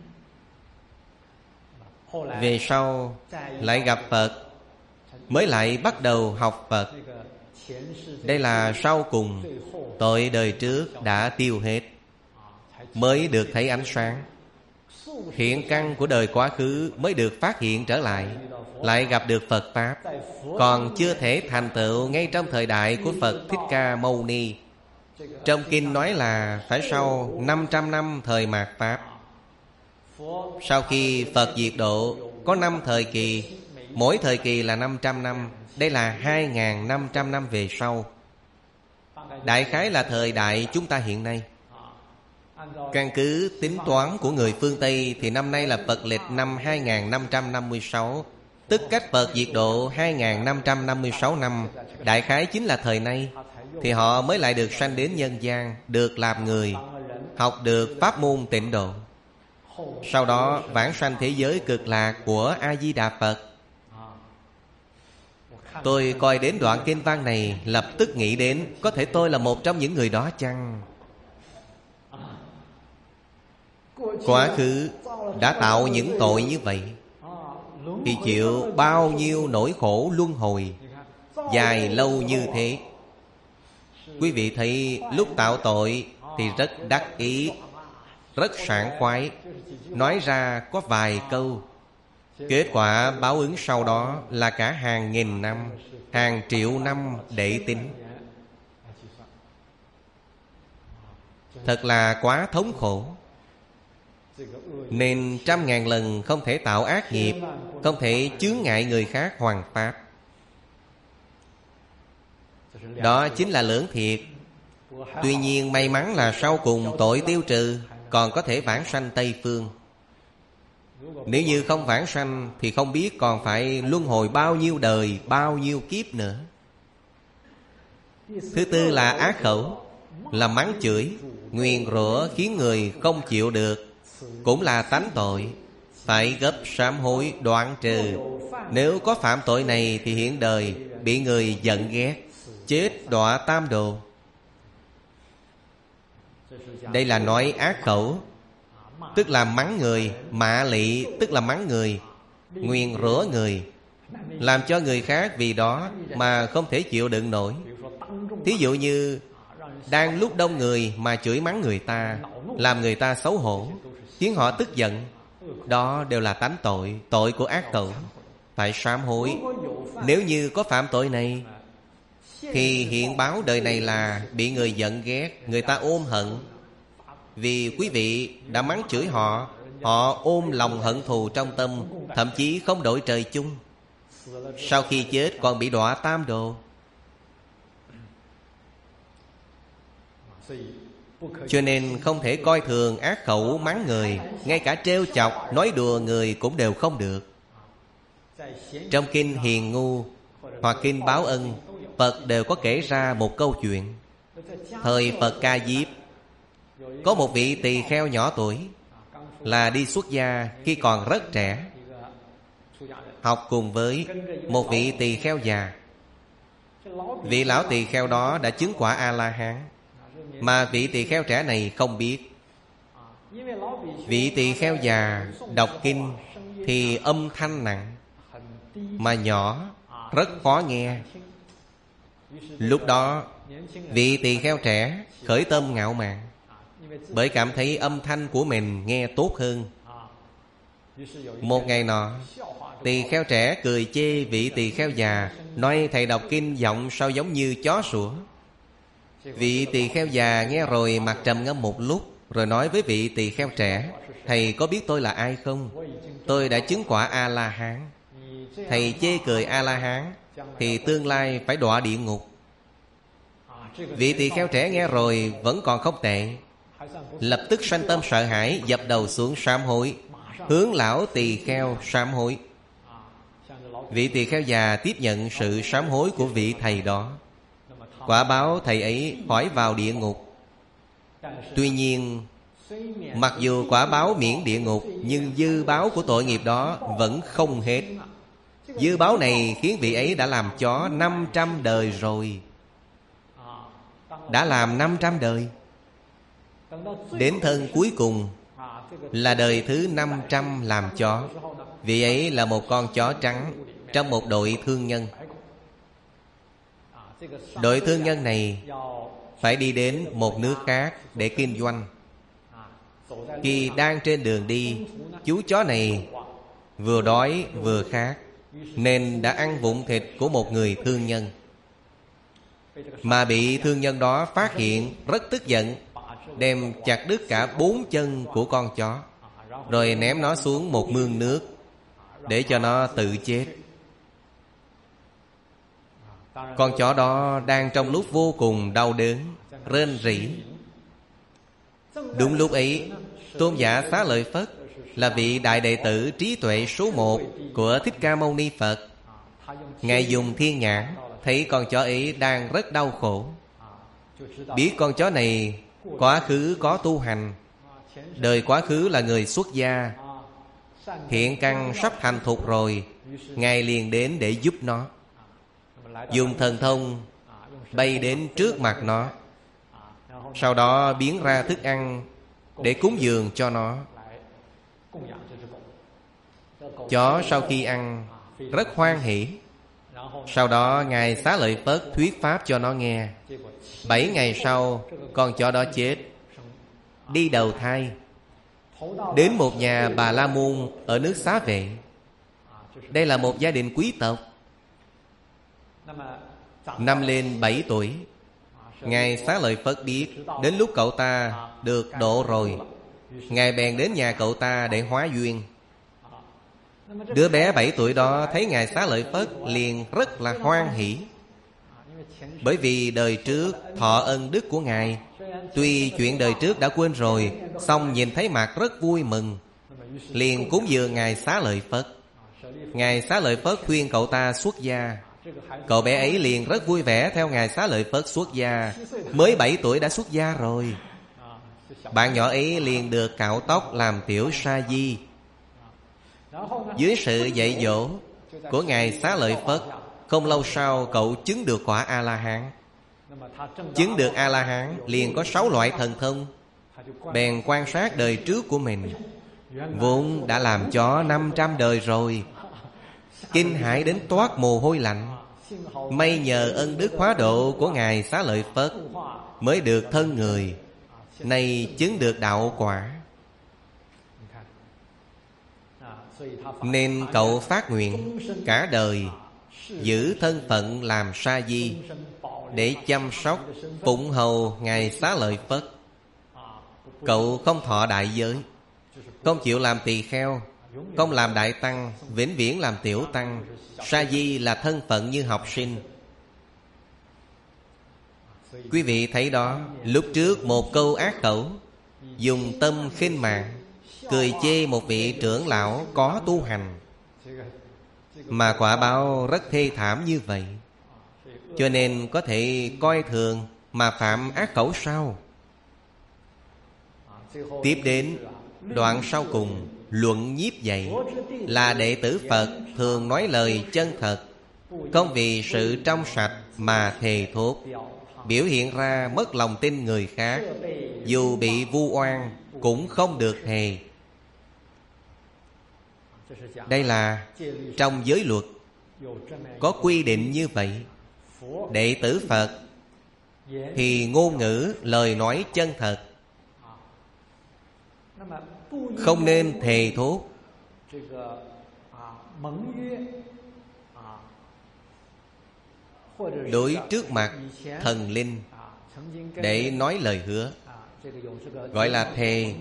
Về sau lại gặp Phật, mới lại bắt đầu học Phật. Đây là sau cùng tội đời trước đã tiêu hết, mới được thấy ánh sáng. Thiện căn của đời quá khứ mới được phát hiện trở lại, lại gặp được Phật Pháp. Còn chưa thể thành tựu ngay trong thời đại của Phật Thích Ca Mâu Ni. Trong kinh nói là phải sau năm trăm năm thời mạt Pháp. Sau khi Phật diệt độ có năm thời kỳ, mỗi thời kỳ là năm trăm năm. Đây là hai nghìn năm trăm năm về sau. Đại khái là thời đại chúng ta hiện nay. Căn cứ tính toán của người phương Tây thì năm nay là Phật lịch năm hai nghìn năm trăm năm mươi sáu, tức cách Phật diệt độ hai nghìn năm trăm năm mươi sáu năm. Đại khái chính là thời nay, thì họ mới lại được sanh đến nhân gian, được làm người, học được pháp môn tịnh độ. Sau đó vãng sanh thế giới cực lạc của A Di Đà Phật. Tôi coi đến đoạn kinh văn này, lập tức nghĩ đến có thể tôi là một trong những người đó chăng? Quá khứ đã tạo những tội như vậy thì chịu bao nhiêu nỗi khổ luân hồi dài lâu như thế. Quý vị thấy lúc tạo tội thì rất đắc ý, rất sảng khoái, nói ra có vài câu. Kết quả báo ứng sau đó là cả hàng nghìn năm, hàng triệu năm để tính. Thật là quá thống khổ. Nên trăm ngàn lần không thể tạo ác nghiệp, không thể chướng ngại người khác hoằng pháp. Đó chính là lưỡng thiệt. Tuy nhiên may mắn là sau cùng tội tiêu trừ, còn có thể vãng sanh Tây Phương. Nếu như không vãng sanh thì không biết còn phải luân hồi bao nhiêu đời, bao nhiêu kiếp nữa. Thứ tư là ác khẩu, là mắng chửi, nguyền rủa khiến người không chịu được, cũng là tánh tội, phải gấp sám hối đoạn trừ. Nếu có phạm tội này thì hiện đời bị người giận ghét, chết đọa tam đồ. Đây là nói ác khẩu, tức là mắng người. Mạ lị tức là mắng người, nguyền rủa người, làm cho người khác vì đó mà không thể chịu đựng nổi. Thí dụ như đang lúc đông người mà chửi mắng người ta, làm người ta xấu hổ, khiến họ tức giận. Đó đều là tánh tội, tội của ác khẩu, phải sám hối. Nếu như có phạm tội này thì hiện báo đời này là bị người giận ghét, người ta ôm hận. Vì quý vị đã mắng chửi họ, họ ôm lòng hận thù trong tâm, thậm chí không đổi trời chung. Sau khi chết còn bị đọa tam đồ. Cho nên không thể coi thường ác khẩu mắng người. Ngay cả trêu chọc, nói đùa người cũng đều không được. Trong kinh Hiền Ngu hoặc kinh Báo Ân, Phật đều có kể ra một câu chuyện. Thời Phật Ca Diếp, có một vị tỳ kheo nhỏ tuổi, là đi xuất gia khi còn rất trẻ, học cùng với một vị tỳ kheo già. Vị lão tỳ kheo đó đã chứng quả A-la-hán, mà vị tỳ kheo trẻ này không biết. Vị tỳ kheo già đọc kinh thì âm thanh nặng mà nhỏ, rất khó nghe. Lúc đó vị tỳ kheo trẻ khởi tâm ngạo mạn, bởi cảm thấy âm thanh của mình nghe tốt hơn. Một ngày nọ, tỳ kheo trẻ cười chê vị tỳ kheo già, nói thầy đọc kinh giọng sao giống như chó sủa. Vị tỳ kheo già nghe rồi mặt trầm ngâm một lúc, rồi nói với vị tỳ kheo trẻ: thầy có biết tôi là ai không? Tôi đã chứng quả A-la-hán. Thầy chê cười A-la-hán thì tương lai phải đọa địa ngục. Vị tỳ kheo trẻ nghe rồi vẫn còn không tệ, lập tức sanh tâm sợ hãi, dập đầu xuống sám hối, hướng lão tỳ kheo sám hối. Vị tỳ kheo già tiếp nhận sự sám hối của vị thầy đó. Quả báo thầy ấy khỏi vào địa ngục. Tuy nhiên, mặc dù quả báo miễn địa ngục, nhưng dư báo của tội nghiệp đó vẫn không hết. Dư báo này khiến vị ấy đã làm chó năm trăm đời rồi. Đã làm năm trăm đời. Đến thân cuối cùng là đời thứ năm trăm làm chó. Vị ấy là một con chó trắng trong một đội thương nhân. Đội thương nhân này phải đi đến một nước khác để kinh doanh. Khi đang trên đường đi, chú chó này vừa đói vừa khát, nên đã ăn vụn thịt của một người thương nhân. Mà bị thương nhân đó phát hiện, rất tức giận, đem chặt đứt cả bốn chân của con chó, rồi ném nó xuống một mương nước để cho nó tự chết. Con chó đó đang trong lúc vô cùng đau đớn, rên rỉ. Đúng lúc ấy, Tôn giả Xá Lợi Phất là vị đại đệ tử trí tuệ số một của Thích Ca Mâu Ni Phật. Ngài dùng thiên nhãn thấy con chó ấy đang rất đau khổ, biết con chó này quá khứ có tu hành, đời quá khứ là người xuất gia, thiện căn sắp thành thục rồi. Ngài liền đến để giúp nó. dùng thần thông bay đến trước mặt nó, sau đó biến ra thức ăn để cúng dường cho nó. Chó sau khi ăn rất hoan hỉ. Sau đó Ngài Xá Lợi Phất thuyết pháp cho nó nghe. Bảy ngày sau, con chó đó chết, đi đầu thai đến một nhà Bà La Môn ở nước Xá Vệ. Đây là một gia đình quý tộc. Năm lên bảy tuổi, Ngài Xá Lợi Phất biết đến lúc cậu ta được độ rồi. Ngài bèn đến nhà cậu ta để hóa duyên. Đứa bé bảy tuổi đó thấy Ngài Xá Lợi Phất liền rất là hoan hỉ. Bởi vì đời trước thọ ân đức của Ngài, tuy chuyện đời trước đã quên rồi, song nhìn thấy mặt rất vui mừng, liền cúng dường Ngài Xá Lợi Phất. Ngài Xá Lợi Phất khuyên cậu ta xuất gia. Cậu bé ấy liền rất vui vẻ theo Ngài Xá Lợi Phất xuất gia. Mới bảy tuổi đã xuất gia rồi. Bạn nhỏ ấy liền được cạo tóc làm tiểu sa di. Dưới sự dạy dỗ của Ngài Xá Lợi Phất, không lâu sau cậu chứng được quả A-la-hán. Chứng được A-la-hán liền có sáu loại thần thông. Bèn quan sát đời trước của mình, vốn đã làm chó năm trăm đời rồi, kinh hãi đến toát mồ hôi lạnh. May nhờ ân đức hóa độ của Ngài Xá Lợi Phất mới được thân người, nay chứng được đạo quả. Nên cậu phát nguyện cả đời giữ thân phận làm sa di để chăm sóc phụng hầu Ngài Xá Lợi Phất. Cậu không thọ đại giới, không chịu làm tỳ kheo, không làm đại tăng, vĩnh viễn làm tiểu tăng. Sa di là thân phận như học sinh. Quý vị thấy đó, lúc trước một câu ác khẩu, dùng tâm khinh mạng, cười chê một vị trưởng lão có tu hành, mà quả báo rất thê thảm như vậy. Cho nên có thể coi thường mà phạm ác khẩu sao? Tiếp đến đoạn sau cùng, luận nhiếp dạy là đệ tử Phật thường nói lời chân thật, không vì sự trong sạch mà thề thốt, biểu hiện ra mất lòng tin người khác. Dù bị vu oan cũng không được thề. Đây là trong giới luật có quy định như vậy. Đệ tử Phật thì ngôn ngữ lời nói chân thật, không nên thề thốt. Đối trước mặt thần linh để nói lời hứa, gọi là thề.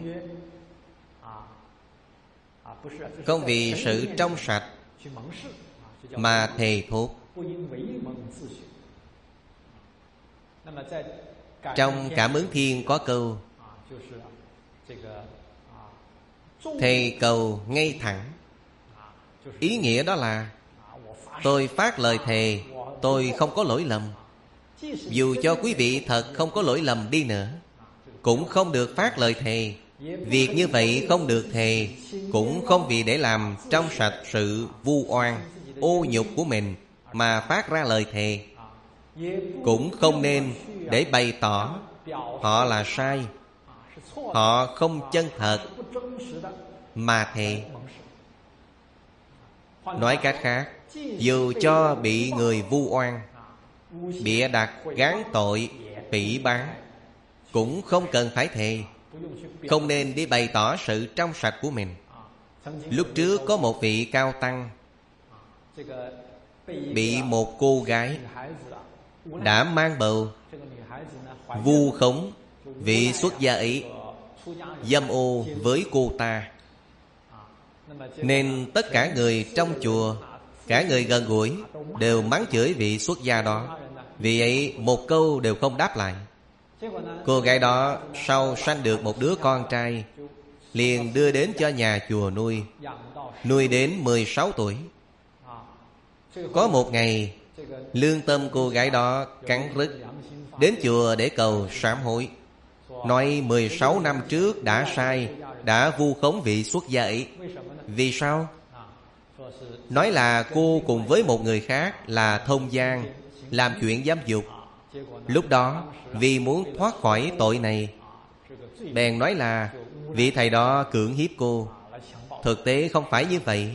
Không vì sự trong sạch mà thề thốt. Trong Cảm Ứng Thiên có câu thề cầu ngay thẳng. Ý nghĩa đó là tôi phát lời thề, tôi không có lỗi lầm. Dù cho quý vị thật không có lỗi lầm đi nữa, cũng không được phát lời thề. Việc như vậy không được thề, cũng không vì để làm trong sạch sự vu oan ô nhục của mình mà phát ra lời thề. Cũng không nên để bày tỏ họ là sai, họ không chân thật mà thề. Nói cách khác, dù cho bị người vu oan, bịa đặt gán tội, phỉ báng, cũng không cần phải thề. Không nên đi bày tỏ sự trong sạch của mình. Lúc trước có một vị cao tăng bị một cô gái đã mang bầu vu khống vị xuất gia ấy, dâm ô với cô ta. Nên tất cả người trong chùa, cả người gần gũi đều mắng chửi vị xuất gia đó. Vị ấy một câu đều không đáp lại. Cô gái đó sau sanh được một đứa con trai, liền đưa đến cho nhà chùa nuôi. Nuôi đến mười sáu tuổi. Có một ngày, lương tâm cô gái đó cắn rứt, đến chùa để cầu sám hối, nói mười sáu năm trước đã sai, đã vu khống vị xuất gia ấy. Vì sao? Nói là cô cùng với một người khác là thông giang làm chuyện dám dục. Lúc đó vì muốn thoát khỏi tội này, bèn nói là vị thầy đó cưỡng hiếp cô. Thực tế không phải như vậy.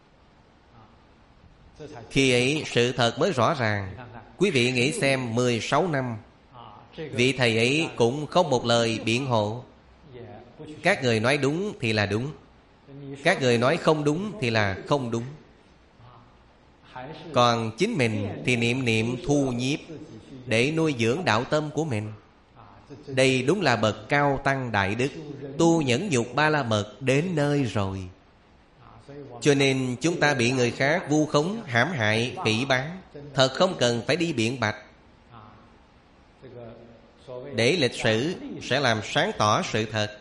Khi ấy sự thật mới rõ ràng. Quý vị nghĩ xem, mười sáu năm vị thầy ấy cũng không một lời biện hộ. Các người nói đúng thì là đúng, các người nói không đúng thì là không đúng. Còn chính mình thì niệm niệm thu nhiếp để nuôi dưỡng đạo tâm của mình. Đây đúng là bậc cao tăng đại đức, tu nhẫn nhục ba la mật đến nơi rồi. Cho nên chúng ta bị người khác vu khống, hãm hại, phỉ báng, thật không cần phải đi biện bạch. Để lịch sử sẽ làm sáng tỏ sự thật.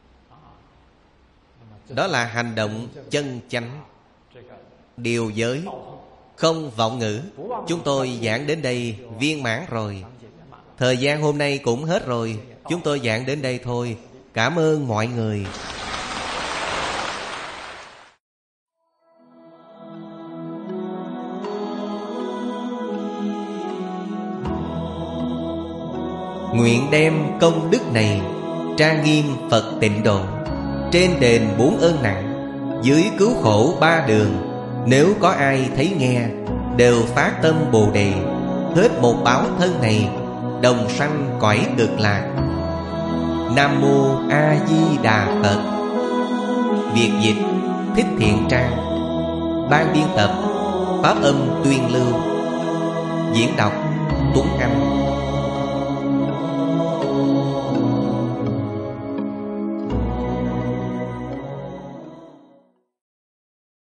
Đó là hành động chân chánh, điều giới, không vọng ngữ. Chúng tôi giảng đến đây viên mãn rồi. Thời gian hôm nay cũng hết rồi. Chúng tôi giảng đến đây thôi. Cảm ơn mọi người. Nguyện đem công đức này trang nghiêm Phật Tịnh Độ, trên đền bốn ơn nặng, dưới cứu khổ ba đường. Nếu có ai thấy nghe, đều phát tâm Bồ Đề, hết một báo thân này, đồng sanh cõi Cực Lạc. Nam Mô A Di Đà Phật. Việt dịch Thích Thiện Trang. Ban biên tập Pháp Âm Tuyên Lưu. Diễn đọc Tuấn Anh.